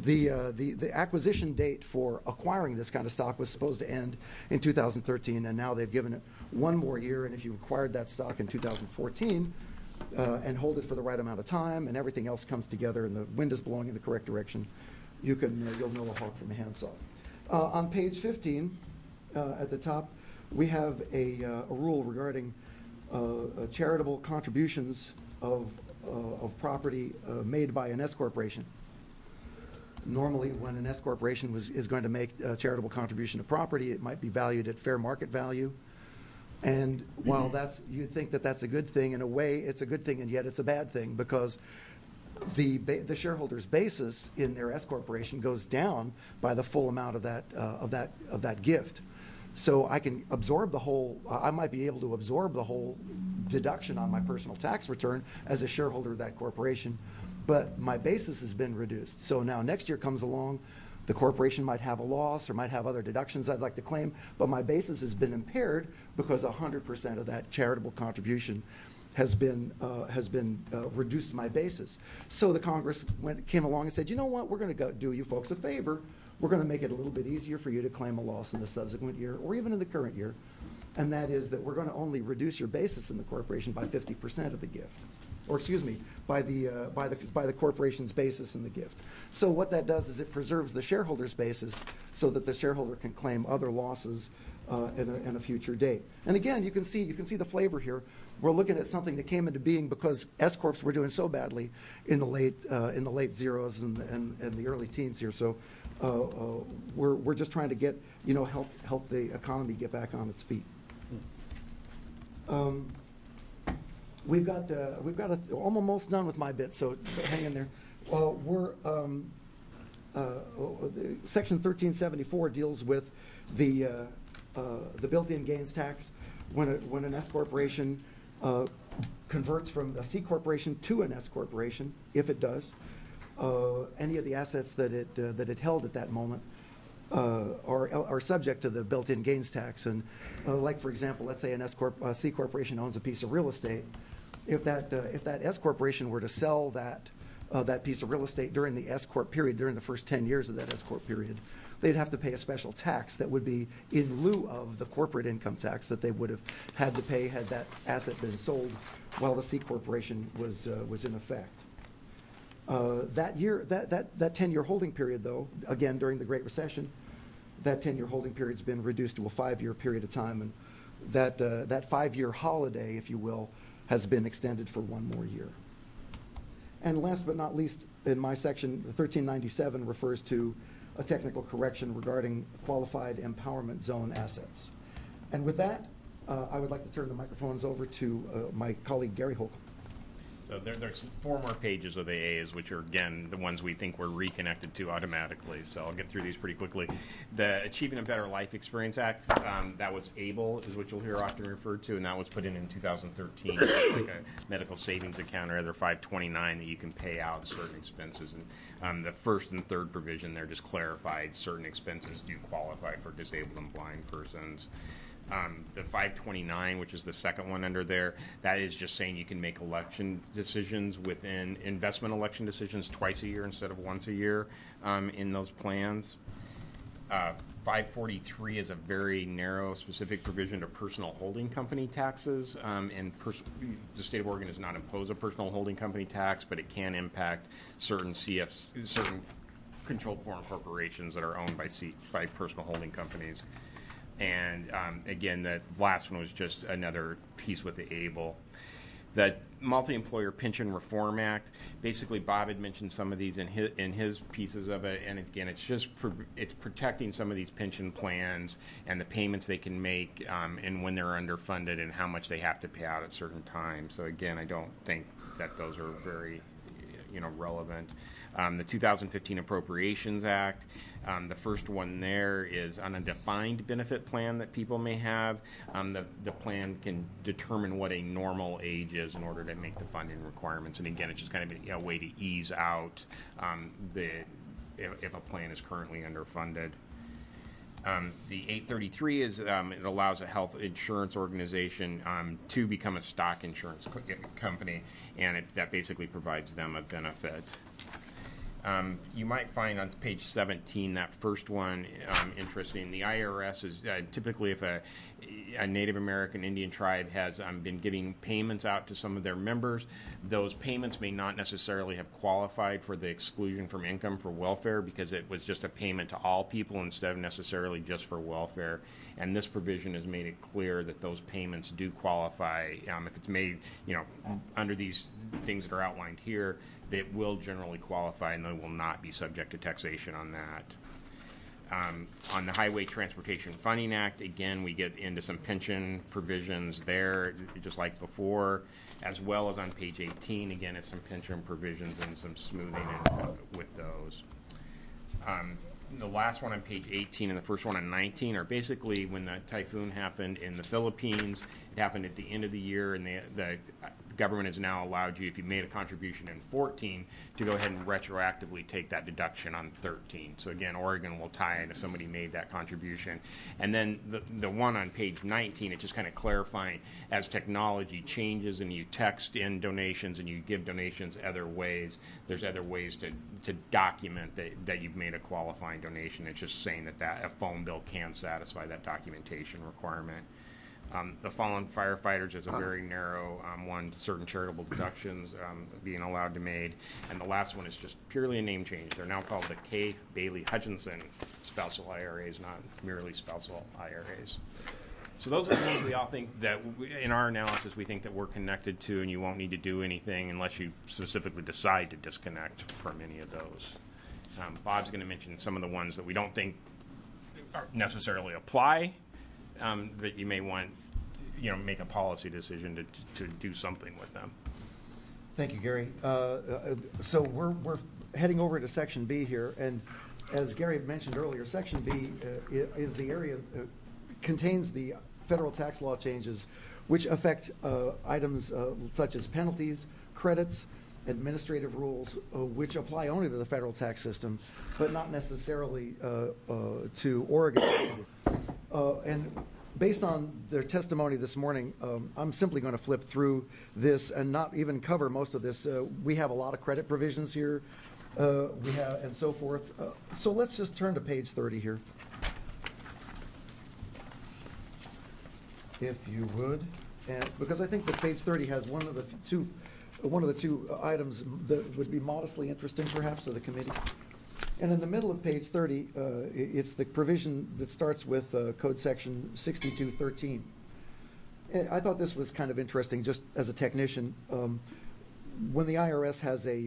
the acquisition date for acquiring this kind of stock was supposed to end in 2013, and now they've given it one more year. And if you acquired that stock in 2014 and hold it for the right amount of time, and everything else comes together, and the wind is blowing in the correct direction, you'll know a hawk from a handsaw. On page 15, at the top, we have a rule regarding charitable contributions of property made by an S corporation. Normally, when an S corporation is going to make a charitable contribution of property, it might be valued at fair market value. And while you'd think that that's a good thing, in a way, it's a good thing, and yet it's a bad thing, because the shareholders' basis in their S corporation goes down by the full amount of that gift. So I can absorb I might be able to absorb the whole deduction on my personal tax return as a shareholder of that corporation, but my basis has been reduced. So now next year comes along, the corporation might have a loss or might have other deductions I'd like to claim, but my basis has been impaired because 100% of that charitable contribution has been reduced my basis. So the Congress came along and said, you know what, we're going to do you folks a favor. We're going to make it a little bit easier for you to claim a loss in the subsequent year or even in the current year, and that is that we're going to only reduce your basis in the corporation by 50% of the gift, or excuse me, by the corporation's basis in the gift. So what that does is it preserves the shareholder's basis so that the shareholder can claim other losses in a future date. And again, you can see the flavor here. We're looking at something that came into being because S corps were doing so badly in the late zeros and the early teens here. So we're just trying to get help the economy get back on its feet. We've got I'm almost done with my bit, so hang in there. Section 1374 deals with the built-in gains tax when an S corporation converts from a C corporation to an S corporation. If it does, any of the assets that it held at that moment are subject to the built-in gains tax. And like for example, let's say a C corporation owns a piece of real estate. If that S corporation were to sell that piece of real estate during the S corp period, during the first 10 years of that S corp period, they'd have to pay a special tax that would be in lieu of the corporate income tax that they would have had to pay had that asset been sold while the C corporation was in effect. That 10-year holding period, though, again during the Great Recession, that 10-year holding period's been reduced to a 5-year period of time, and that 5-year holiday, if you will, has been extended for 1 more year. And last but not least, in my section, 1397 refers to a technical correction regarding qualified empowerment zone assets. And with that, I would like to turn the microphones over to my colleague Gary Holcomb. So there's 4 more pages of the A's, which are, again, the ones we think we're reconnected to automatically. So I'll get through these pretty quickly. The Achieving a Better Life Experience Act, that was ABLE, is what you'll hear often referred to, and that was put in 2013. It's like a medical savings account or other 529 that you can pay out certain expenses. And the first and third provision there just clarified certain expenses do qualify for disabled and blind persons. The 529, which is the second one under there, that is just saying you can make election decisions within investment election decisions twice a year instead of once a year in those plans. 543 is a very narrow, specific provision to personal holding company taxes, and the state of Oregon does not impose a personal holding company tax, but it can impact certain certain controlled foreign corporations that are owned by personal holding companies. And again, the last one was just another piece with the ABLE. The Multi-Employer Pension Reform Act, basically Bob had mentioned some of these in his pieces of it, and again, it's protecting some of these pension plans and the payments they can make and when they're underfunded and how much they have to pay out at certain times. So again, I don't think that those are very relevant. The 2015 Appropriations Act, the first one there is on a defined benefit plan that people may have. The plan can determine what a normal age is in order to make the funding requirements. And again, it's just kind of a way to ease out if a plan is currently underfunded. The 833 is it allows a health insurance organization to become a stock insurance company, and that basically provides them a benefit. You might find on page 17 that first one interesting. The IRS is typically if a Native American Indian tribe has been giving payments out to some of their members, those payments may not necessarily have qualified for the exclusion from income for welfare because it was just a payment to all people instead of necessarily just for welfare. And this provision has made it clear that those payments do qualify if it's made under these things that are outlined here. They will generally qualify, and they will not be subject to taxation on that. On the Highway Transportation Funding Act, again, we get into some pension provisions there, just like before, as well as on page 18. Again, it's some pension provisions and some smoothing with those. The last one on page 18 and the first one on 19 are basically when the typhoon happened in the Philippines. It happened at the end of the year, and the government has now allowed you, if you made a contribution in 14, to go ahead and retroactively take that deduction on 13. So again, Oregon will tie in if somebody made that contribution. And then the one on page 19, it's just kind of clarifying as technology changes and you text in donations and you give donations other ways, there's other ways to document that you've made a qualifying donation. It's just saying that a phone bill can satisfy that documentation requirement. The fallen firefighters is a very narrow one, certain charitable deductions being allowed to be made. And the last one is just purely a name change. They're now called the K. Bailey Hutchinson spousal IRAs, not merely spousal IRAs. So those are the ones we all think that, in our analysis, we think that we're connected to, and you won't need to do anything unless you specifically decide to disconnect from any of those. Bob's going to mention some of the ones that we don't think necessarily apply, that you may want, make a policy decision to do something with them. Thank you, Gary. So we're heading over to Section B here, and as Gary mentioned earlier, Section B is the area contains the federal tax law changes which affect items such as penalties, credits, administrative rules, which apply only to the federal tax system, but not necessarily to Oregon. And based on their testimony this morning, I'm simply going to flip through this and not even cover most of this. We have a lot of credit provisions here, and so forth. So let's just turn to page 30 here, if you would, and because I think that page 30 has one of the two items that would be modestly interesting, perhaps, to the committee. And in the middle of page 30, it's the provision that starts with Code Section 6213. And I thought this was kind of interesting, just as a technician. When the IRS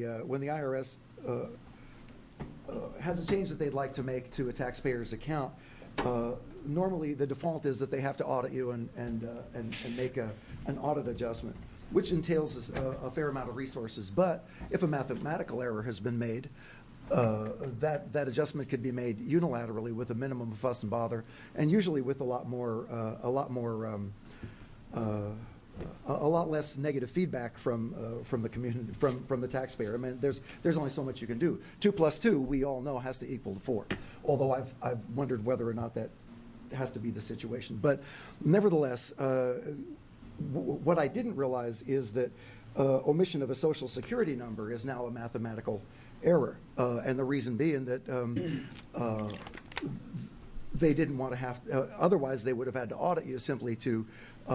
has a change that they'd like to make to a taxpayer's account, normally the default is that they have to audit you and make an audit adjustment, which entails a fair amount of resources. But if a mathematical error has been made, that adjustment could be made unilaterally with a minimum of fuss and bother, and usually with a lot less negative feedback from the community, from the taxpayer. I mean, there's only so much you can do. 2 + 2, we all know, has to equal 4. Although I've wondered whether or not that has to be the situation. But nevertheless, what I didn't realize is that omission of a Social Security number is now a mathematical error, and the reason being that they didn't want to have. Otherwise, they would have had to audit you simply to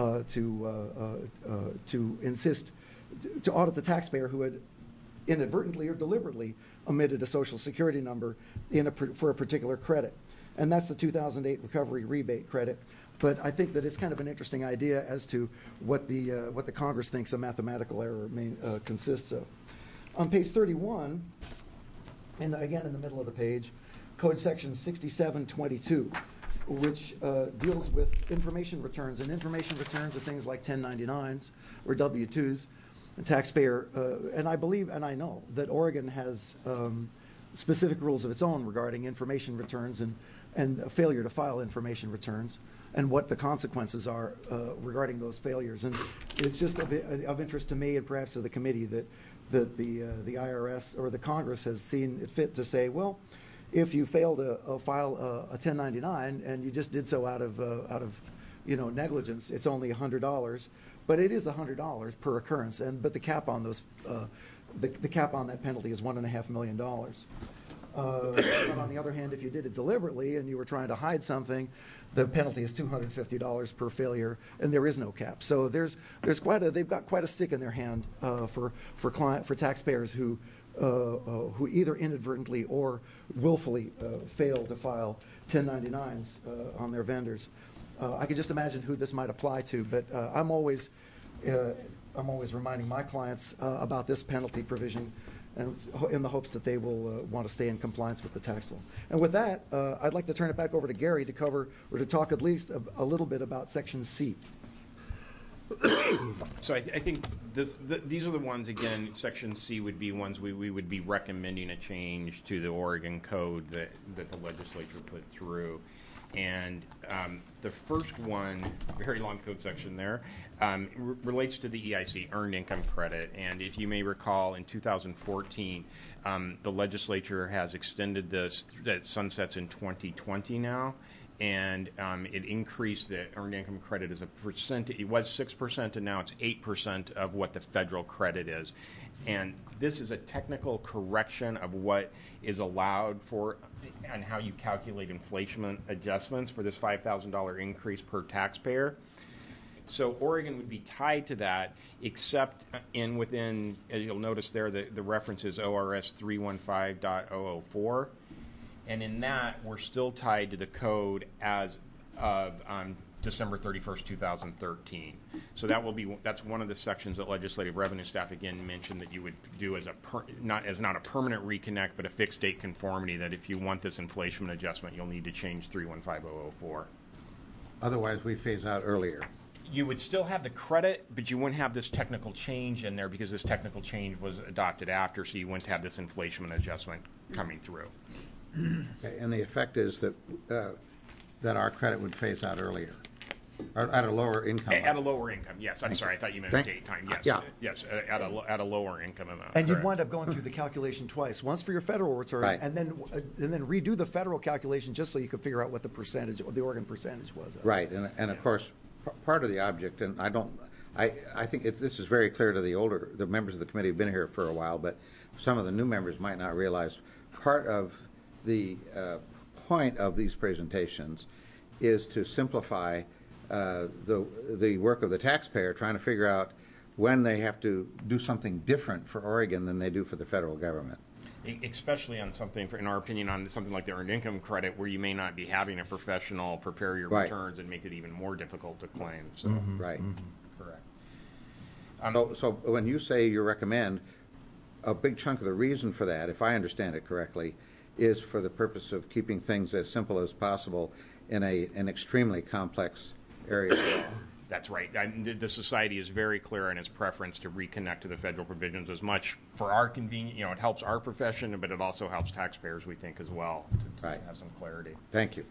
insist to audit the taxpayer who had inadvertently or deliberately omitted a Social Security number for a particular credit, and that's the 2008 Recovery Rebate Credit. But I think that it's kind of an interesting idea as to what the Congress thinks a mathematical error consists of. On page 31, and again in the middle of the page, Code Section 6722, which deals with information returns. And information returns are things like 1099s or W-2s. The taxpayer, and I believe and I know that Oregon has specific rules of its own regarding information returns and a failure to file information returns, and what the consequences are regarding those failures. And it's just of interest to me and perhaps to the committee that the IRS or the Congress has seen it fit to say, well, if you fail to file a 1099 and you just did so out of negligence, it's only $100, but it is $100 per occurrence. But the cap on those the cap on that penalty is $1.5 million. But on the other hand, if you did it deliberately and you were trying to hide something, the penalty is $250 per failure, and there is no cap. So they've got quite a stick in their hand for taxpayers who either inadvertently or willfully fail to file 1099s on their vendors. I can just imagine who this might apply to, but I'm always reminding my clients about this penalty provision, and in the hopes that they will want to stay in compliance with the tax law. And with that, I'd like to turn it back over to Gary to cover or to talk at least a little bit about Section C. So I think these are the ones, again, Section C would be ones we would be recommending a change to the Oregon code that the legislature put through. And the first one, very long code section there, relates to the EIC, Earned Income Credit. And if you may recall, in 2014, the legislature has extended this, that sunsets in 2020 now. And it increased the Earned Income Credit as a percent. It was 6%, and now it's 8% of what the federal credit is. And this is a technical correction of what is allowed for and how you calculate inflation adjustments for this $5,000 increase per taxpayer. So Oregon would be tied to that, except within, as you'll notice there, the reference is ORS 315.004. And in that, we're still tied to the code as of December 31st, 2013. So that's one of the sections that Legislative Revenue staff again mentioned that you would do as not a permanent reconnect, but a fixed date conformity, that if you want this inflation adjustment, you'll need to change 315.004. Otherwise, we phase out earlier. You would still have the credit, but you wouldn't have this technical change in there because this technical change was adopted after, so you wouldn't have this inflation adjustment coming through. Okay, and the effect is that our credit would phase out earlier, or at a lower income. At a lower income, yes. I'm sorry, I thought you meant date time. Yes, yeah. Yes, at a lower income amount. And you'd correct. wind up going through the calculation twice, once for your federal return, Right. and then redo the federal calculation just so you could figure out what the percentage, what the Oregon percentage was. Right, and of course, part of the object, and I think this is very clear to the members of the committee who've been here for a while, but some of the new members might not realize part of the point of these presentations is to simplify the work of the taxpayer, trying to figure out when they have to do something different for Oregon than they do for the federal government. Especially on something, in our opinion, on something like the earned income credit, where you may not be having a professional prepare your Right. returns and make it even more difficult to claim. So, Right. correct. So when you say you recommend, a big chunk of the reason for that, if I understand it correctly, is for the purpose of keeping things as simple as possible in an extremely complex area of law. That's right. The society is very clear in its preference to reconnect to the federal provisions as much for our convenience. It helps our profession, but it also helps taxpayers, we think, as well, to Right. have some clarity. Thank you.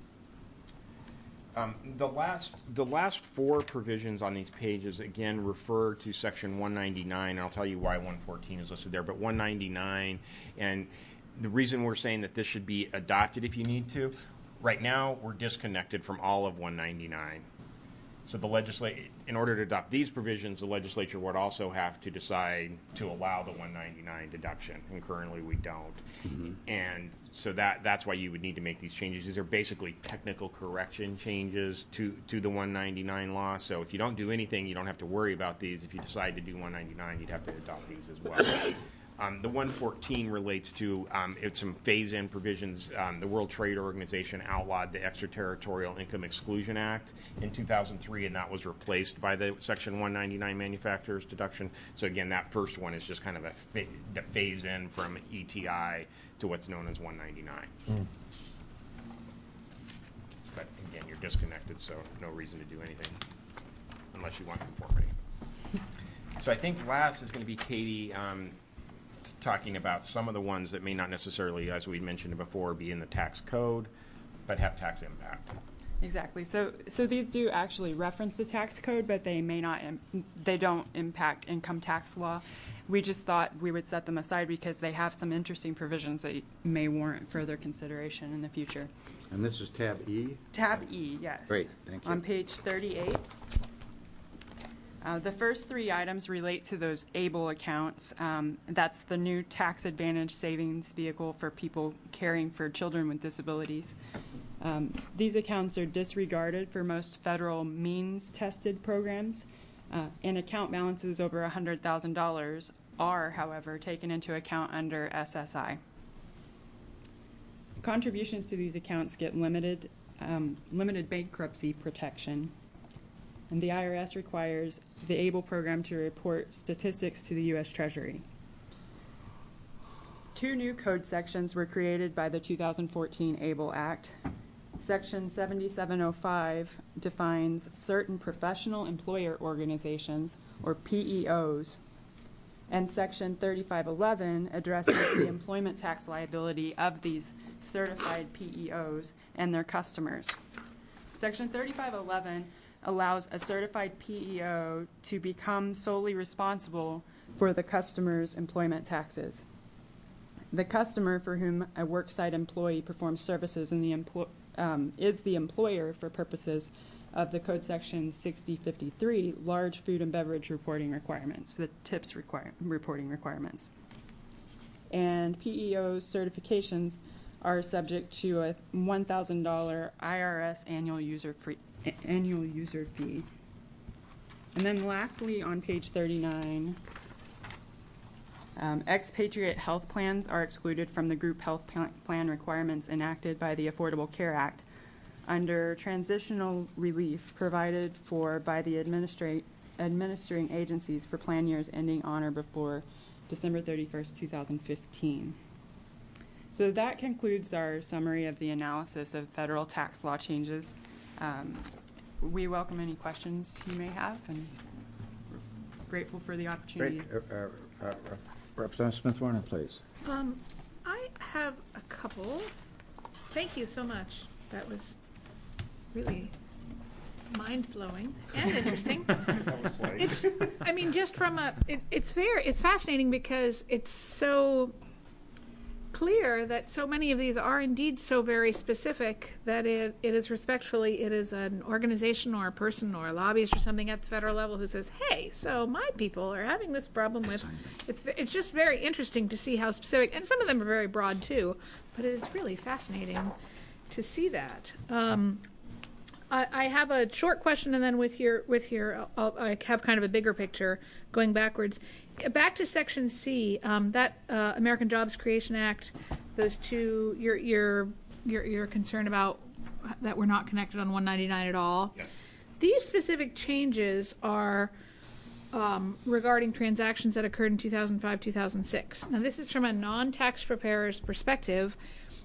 The last four provisions on these pages, again, refer to Section 199, and I'll tell you why 114 is listed there, but 199, and the reason we're saying that this should be adopted if you need to, right now we're disconnected from all of 199. So in order to adopt these provisions, the legislature would also have to decide to allow the 199 deduction, and currently we don't. Mm-hmm. And so that's why you would need to make these changes. These are basically technical correction changes to the 199 law. So if you don't do anything, you don't have to worry about these. If you decide to do 199, you'd have to adopt these as well. The 114 relates to some phase-in provisions. The World Trade Organization outlawed the Extraterritorial Income Exclusion Act in 2003, and that was replaced by the Section 199 manufacturers deduction. So again, that first one is just kind of the phase-in from ETI to what's known as 199. But again, you're disconnected, so no reason to do anything unless you want conformity. So I think last is going to be Katie talking about some of the ones that may not necessarily, as we mentioned before, be in the tax code, but have tax impact. Exactly. So these do actually reference the tax code, but they may not. They don't impact income tax law. We just thought we would set them aside because they have some interesting provisions that may warrant further consideration in the future. And this is tab E? Tab E, yes. Great, thank you. On page 38. The first three items relate to those ABLE accounts. That's the new tax advantage savings vehicle for people caring for children with disabilities. These accounts are disregarded for most federal means-tested programs, and account balances over $100,000 are, however, taken into account under SSI. Contributions to these accounts get limited bankruptcy protection. And the IRS requires the ABLE program to report statistics to the U.S. Treasury. Two new code sections were created by the 2014 ABLE Act. Section 7705 defines certain professional employer organizations, or PEOs, and Section 3511 addresses the employment tax liability of these certified PEOs and their customers. Section 3511 allows a certified PEO to become solely responsible for the customer's employment taxes. The customer for whom a worksite employee performs services is the employer for purposes of the Code Section 6053, large food and beverage reporting requirements, the TIPS reporting requirements. And PEO certifications are subject to a $1,000 IRS annual user fee. And then lastly, on page 39, expatriate health plans are excluded from the group health plan requirements enacted by the Affordable Care Act under transitional relief provided for by the administering agencies for plan years ending on or before December 31st, 2015. So that concludes our summary of the analysis of federal tax law changes. We welcome any questions you may have, and we're grateful for the opportunity. Great. Representative Smith-Warner, please. I have a couple. Thank you so much. That was really mind-blowing and interesting. It's, I mean, just from it's fascinating because it's so clear that so many of these are indeed so very specific that it is an organization or a person or a lobbyist or something at the federal level who says, hey, so my people are having this problem with, it's just very interesting to see how specific, and some of them are very broad too, but it is really fascinating to see that. I have a short question, and then with your, I have kind of a bigger picture going backwards. Back to Section C, that American Jobs Creation Act. Those two, you're concerned about that we're not connected on 199 at all. Yeah. These specific changes are regarding transactions that occurred in 2005, 2006. Now, this is from a non-tax preparer's perspective.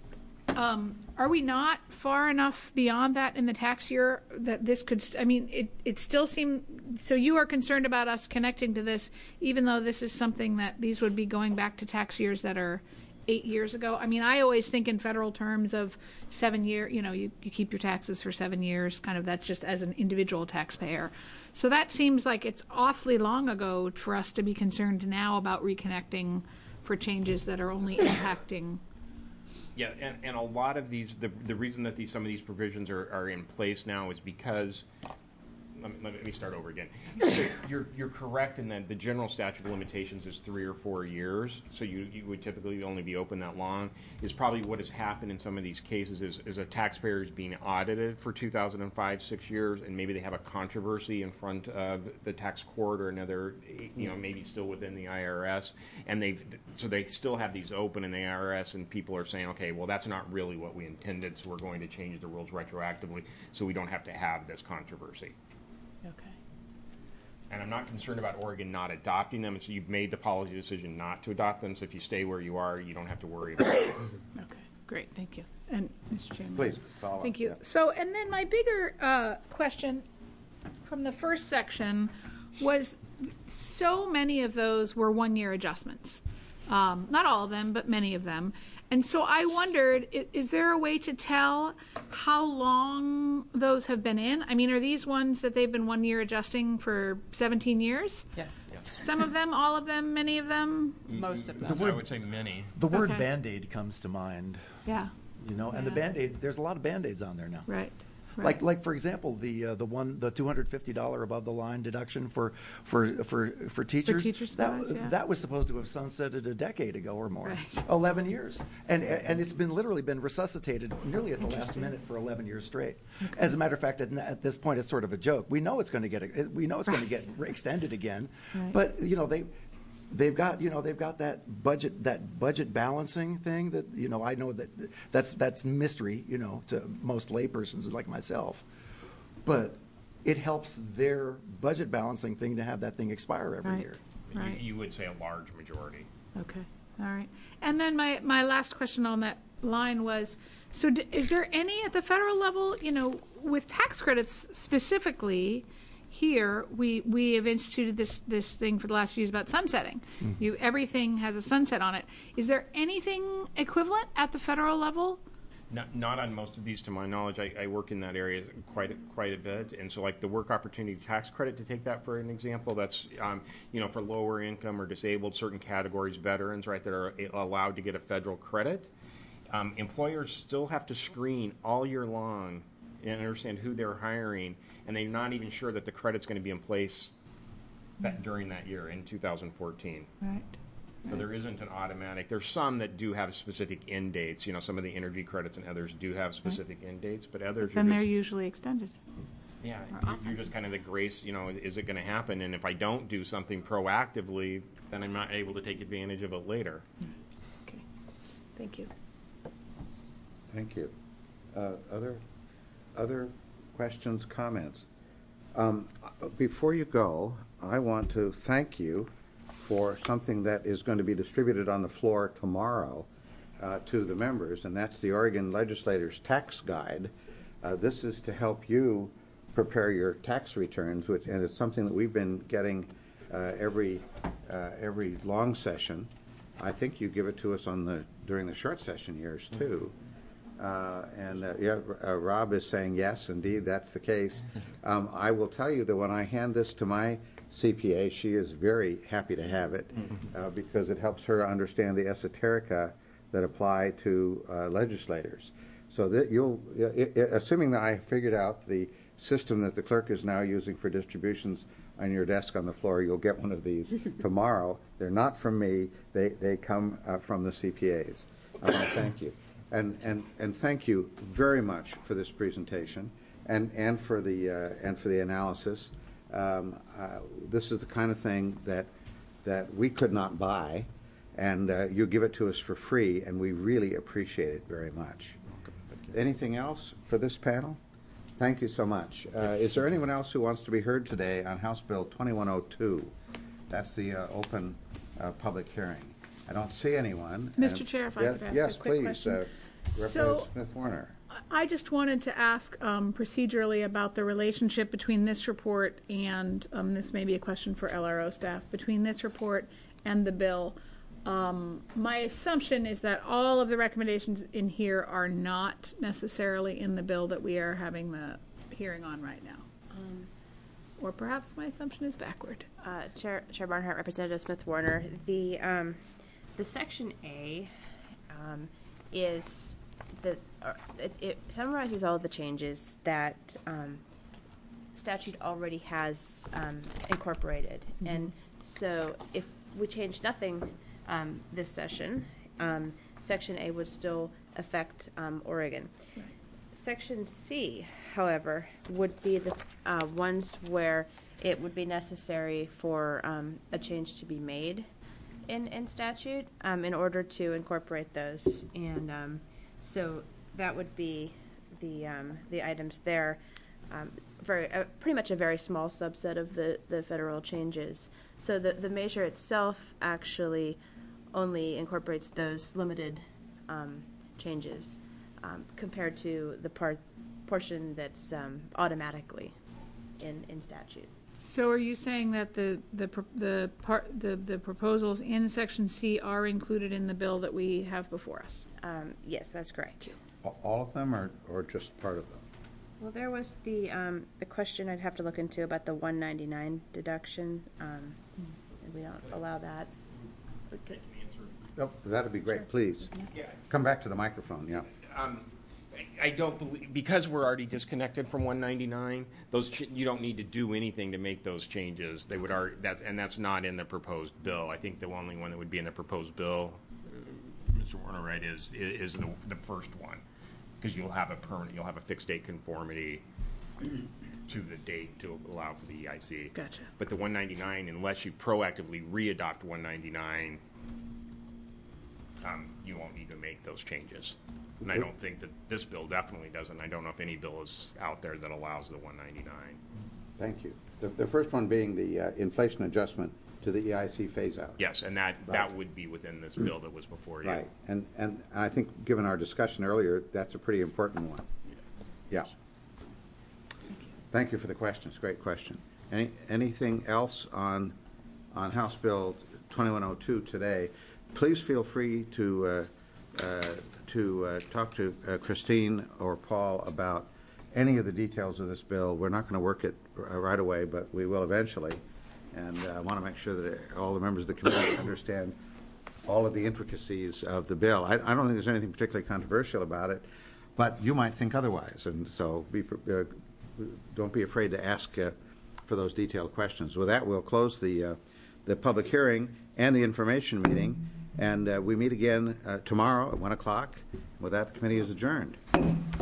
Are we not far enough beyond that in the tax year that this could, I mean, it still seems, so you are concerned about us connecting to this, even though this is something that these would be going back to tax years that are 8 years ago? I mean, I always think in federal terms of 7 year, you keep your taxes for 7 years, kind of, that's just as an individual taxpayer. So that seems like it's awfully long ago for us to be concerned now about reconnecting for changes that are only impacting. Yeah, and a lot of these, the reason that some of these provisions are in place now is because, let me start over again. So you're correct in that the general statute of limitations is 3 or 4 years, so you would typically only be open that long. Is probably what has happened in some of these cases is a taxpayer is being audited for 2005, 6 years, and maybe they have a controversy in front of the tax court or another, maybe still within the IRS, and they still have these open in the IRS, and people are saying, okay, well, that's not really what we intended, so we're going to change the rules retroactively so we don't have to have this controversy. Okay. And I'm not concerned about Oregon not adopting them. So you've made the policy decision not to adopt them. So if you stay where you are, you don't have to worry about it. Okay, great, thank you. And Mr. Chairman. Please, follow up. Thank you. Yeah. So, and then my bigger question from the first section was so many of those were 1 year adjustments. Not all of them, but many of them. And so I wondered, is there a way to tell how long those have been in? I mean, are these ones that they've been 1 year adjusting for 17 years? Yes. Some of them, all of them, many of them? Most of them. I would say many. The word Okay. Band-Aid comes to mind, Yeah, and the Yeah. Band-Aids, there's a lot of Band-Aids on there now. right. Like for example, the $250 above the line deduction for teachers. teacher supplies, yeah. That was supposed to have sunsetted a decade ago or more, Right. 11 years, and it's been literally been resuscitated nearly at the last minute for 11 years straight. Okay. As a matter of fact, at this point, it's sort of a joke. We know it's going to get extended again, Right. but They've got that budget balancing thing that I know that's mystery to most laypersons like myself, but it helps their budget balancing thing to have that thing expire every Right. year. Right. You would say a large majority. Okay, all right. And then my last question on that line was, so is there any at the federal level, with tax credits specifically, here we have instituted this thing for the last few years about sunsetting. Everything has a sunset on it. Is there anything equivalent at the federal level? Not on most of these, to my knowledge. I work in that area quite a bit, and so like the work opportunity tax credit, to take that for an example, that's for lower income or disabled, certain categories, veterans, right, that are allowed to get a federal credit. Employers still have to screen all year long and understand who they're hiring, and they're not even sure that the credit's going to be in place during that year in 2014. Right. So there isn't an automatic. There's some that do have specific end dates. Some of the energy credits and others do have specific end dates, but others. Then they're usually extended. Yeah, Or you're often. just kind of the grace, is it going to happen? And if I don't do something proactively, then I'm not able to take advantage of it later. Okay, thank you. Thank you. Other questions, comments? Before you go, I want to thank you for something that is going to be distributed on the floor tomorrow to the members, and that's the Oregon Legislators Tax Guide. This is to help you prepare your tax returns, and it's something that we've been getting every long session. I think you give it to us during the short session years too. Rob is saying yes, indeed, that's the case. I will tell you that when I hand this to my CPA, she is very happy to have it because it helps her understand the esoterica that apply to legislators. So that assuming that I figured out the system that the clerk is now using for distributions on your desk on the floor, you'll get one of these tomorrow. They're not from me. They come from the CPAs. Thank you. And thank you very much for this presentation and for the analysis. This is the kind of thing that we could not buy, and you give it to us for free, and we really appreciate it very much. Anything else for this panel? Thank you so much. Is there anyone else who wants to be heard today on House Bill 2102? That's the open public hearing. I don't see anyone. Mr. Chair, if I could ask a quick question. Representative Smith-Warner. I just wanted to ask procedurally about the relationship between this report and, this may be a question for LRO staff, between this report and the bill. My assumption is that all of the recommendations in here are not necessarily in the bill that we are having the hearing on right now. Or perhaps my assumption is backward. Chair Barnhart, Representative Smith-Warner, the Section A is it summarizes all of the changes that statute already has incorporated. Mm-hmm. And so if we change nothing this session, Section A would still affect Oregon. Right. Section C, however, would be the ones where it would be necessary for a change to be made in statute in order to incorporate those. And so that would be the items there. Pretty much a very small subset of the federal changes. So the measure itself actually only incorporates those limited changes compared to the portion that's automatically in statute. So are you saying that the proposals in Section C are included in the bill that we have before us? Yes, that's correct. All of them, or just part of them? Well, there was the question I'd have to look into about the 199 deduction. And we don't allow that. Okay. Oh, that'd be great. Sure. Please. Yeah. Come back to the microphone. Yeah. I don't believe, because we're already disconnected from 199. You don't need to do anything to make those changes. They would already, that's not in the proposed bill. I think the only one that would be in the proposed bill, Mr. Warner, right, is the first one, because you'll have a fixed date conformity to the date to allow for the EIC. Gotcha. But the 199, unless you proactively re-adopt 199. You won't need to make those changes. And I don't think that this bill definitely doesn't. I don't know if any bill is out there that allows the 199. Thank you. The first one being the inflation adjustment to the EIC phase out. Yes, and that would be within this bill that was before you. Right, and I think given our discussion earlier, that's a pretty important one. Yeah. Thank you for the questions. Great question. Anything else on House Bill 2102 today? Please feel free to talk to Christine or Paul about any of the details of this bill. We're not going to work it right away, but we will eventually. And I want to make sure that all the members of the committee understand all of the intricacies of the bill. I don't think there's anything particularly controversial about it, but you might think otherwise. And so don't be afraid to ask for those detailed questions. With that, we'll close the public hearing and the information meeting. And we meet again tomorrow at 1 o'clock. With that, the committee is adjourned.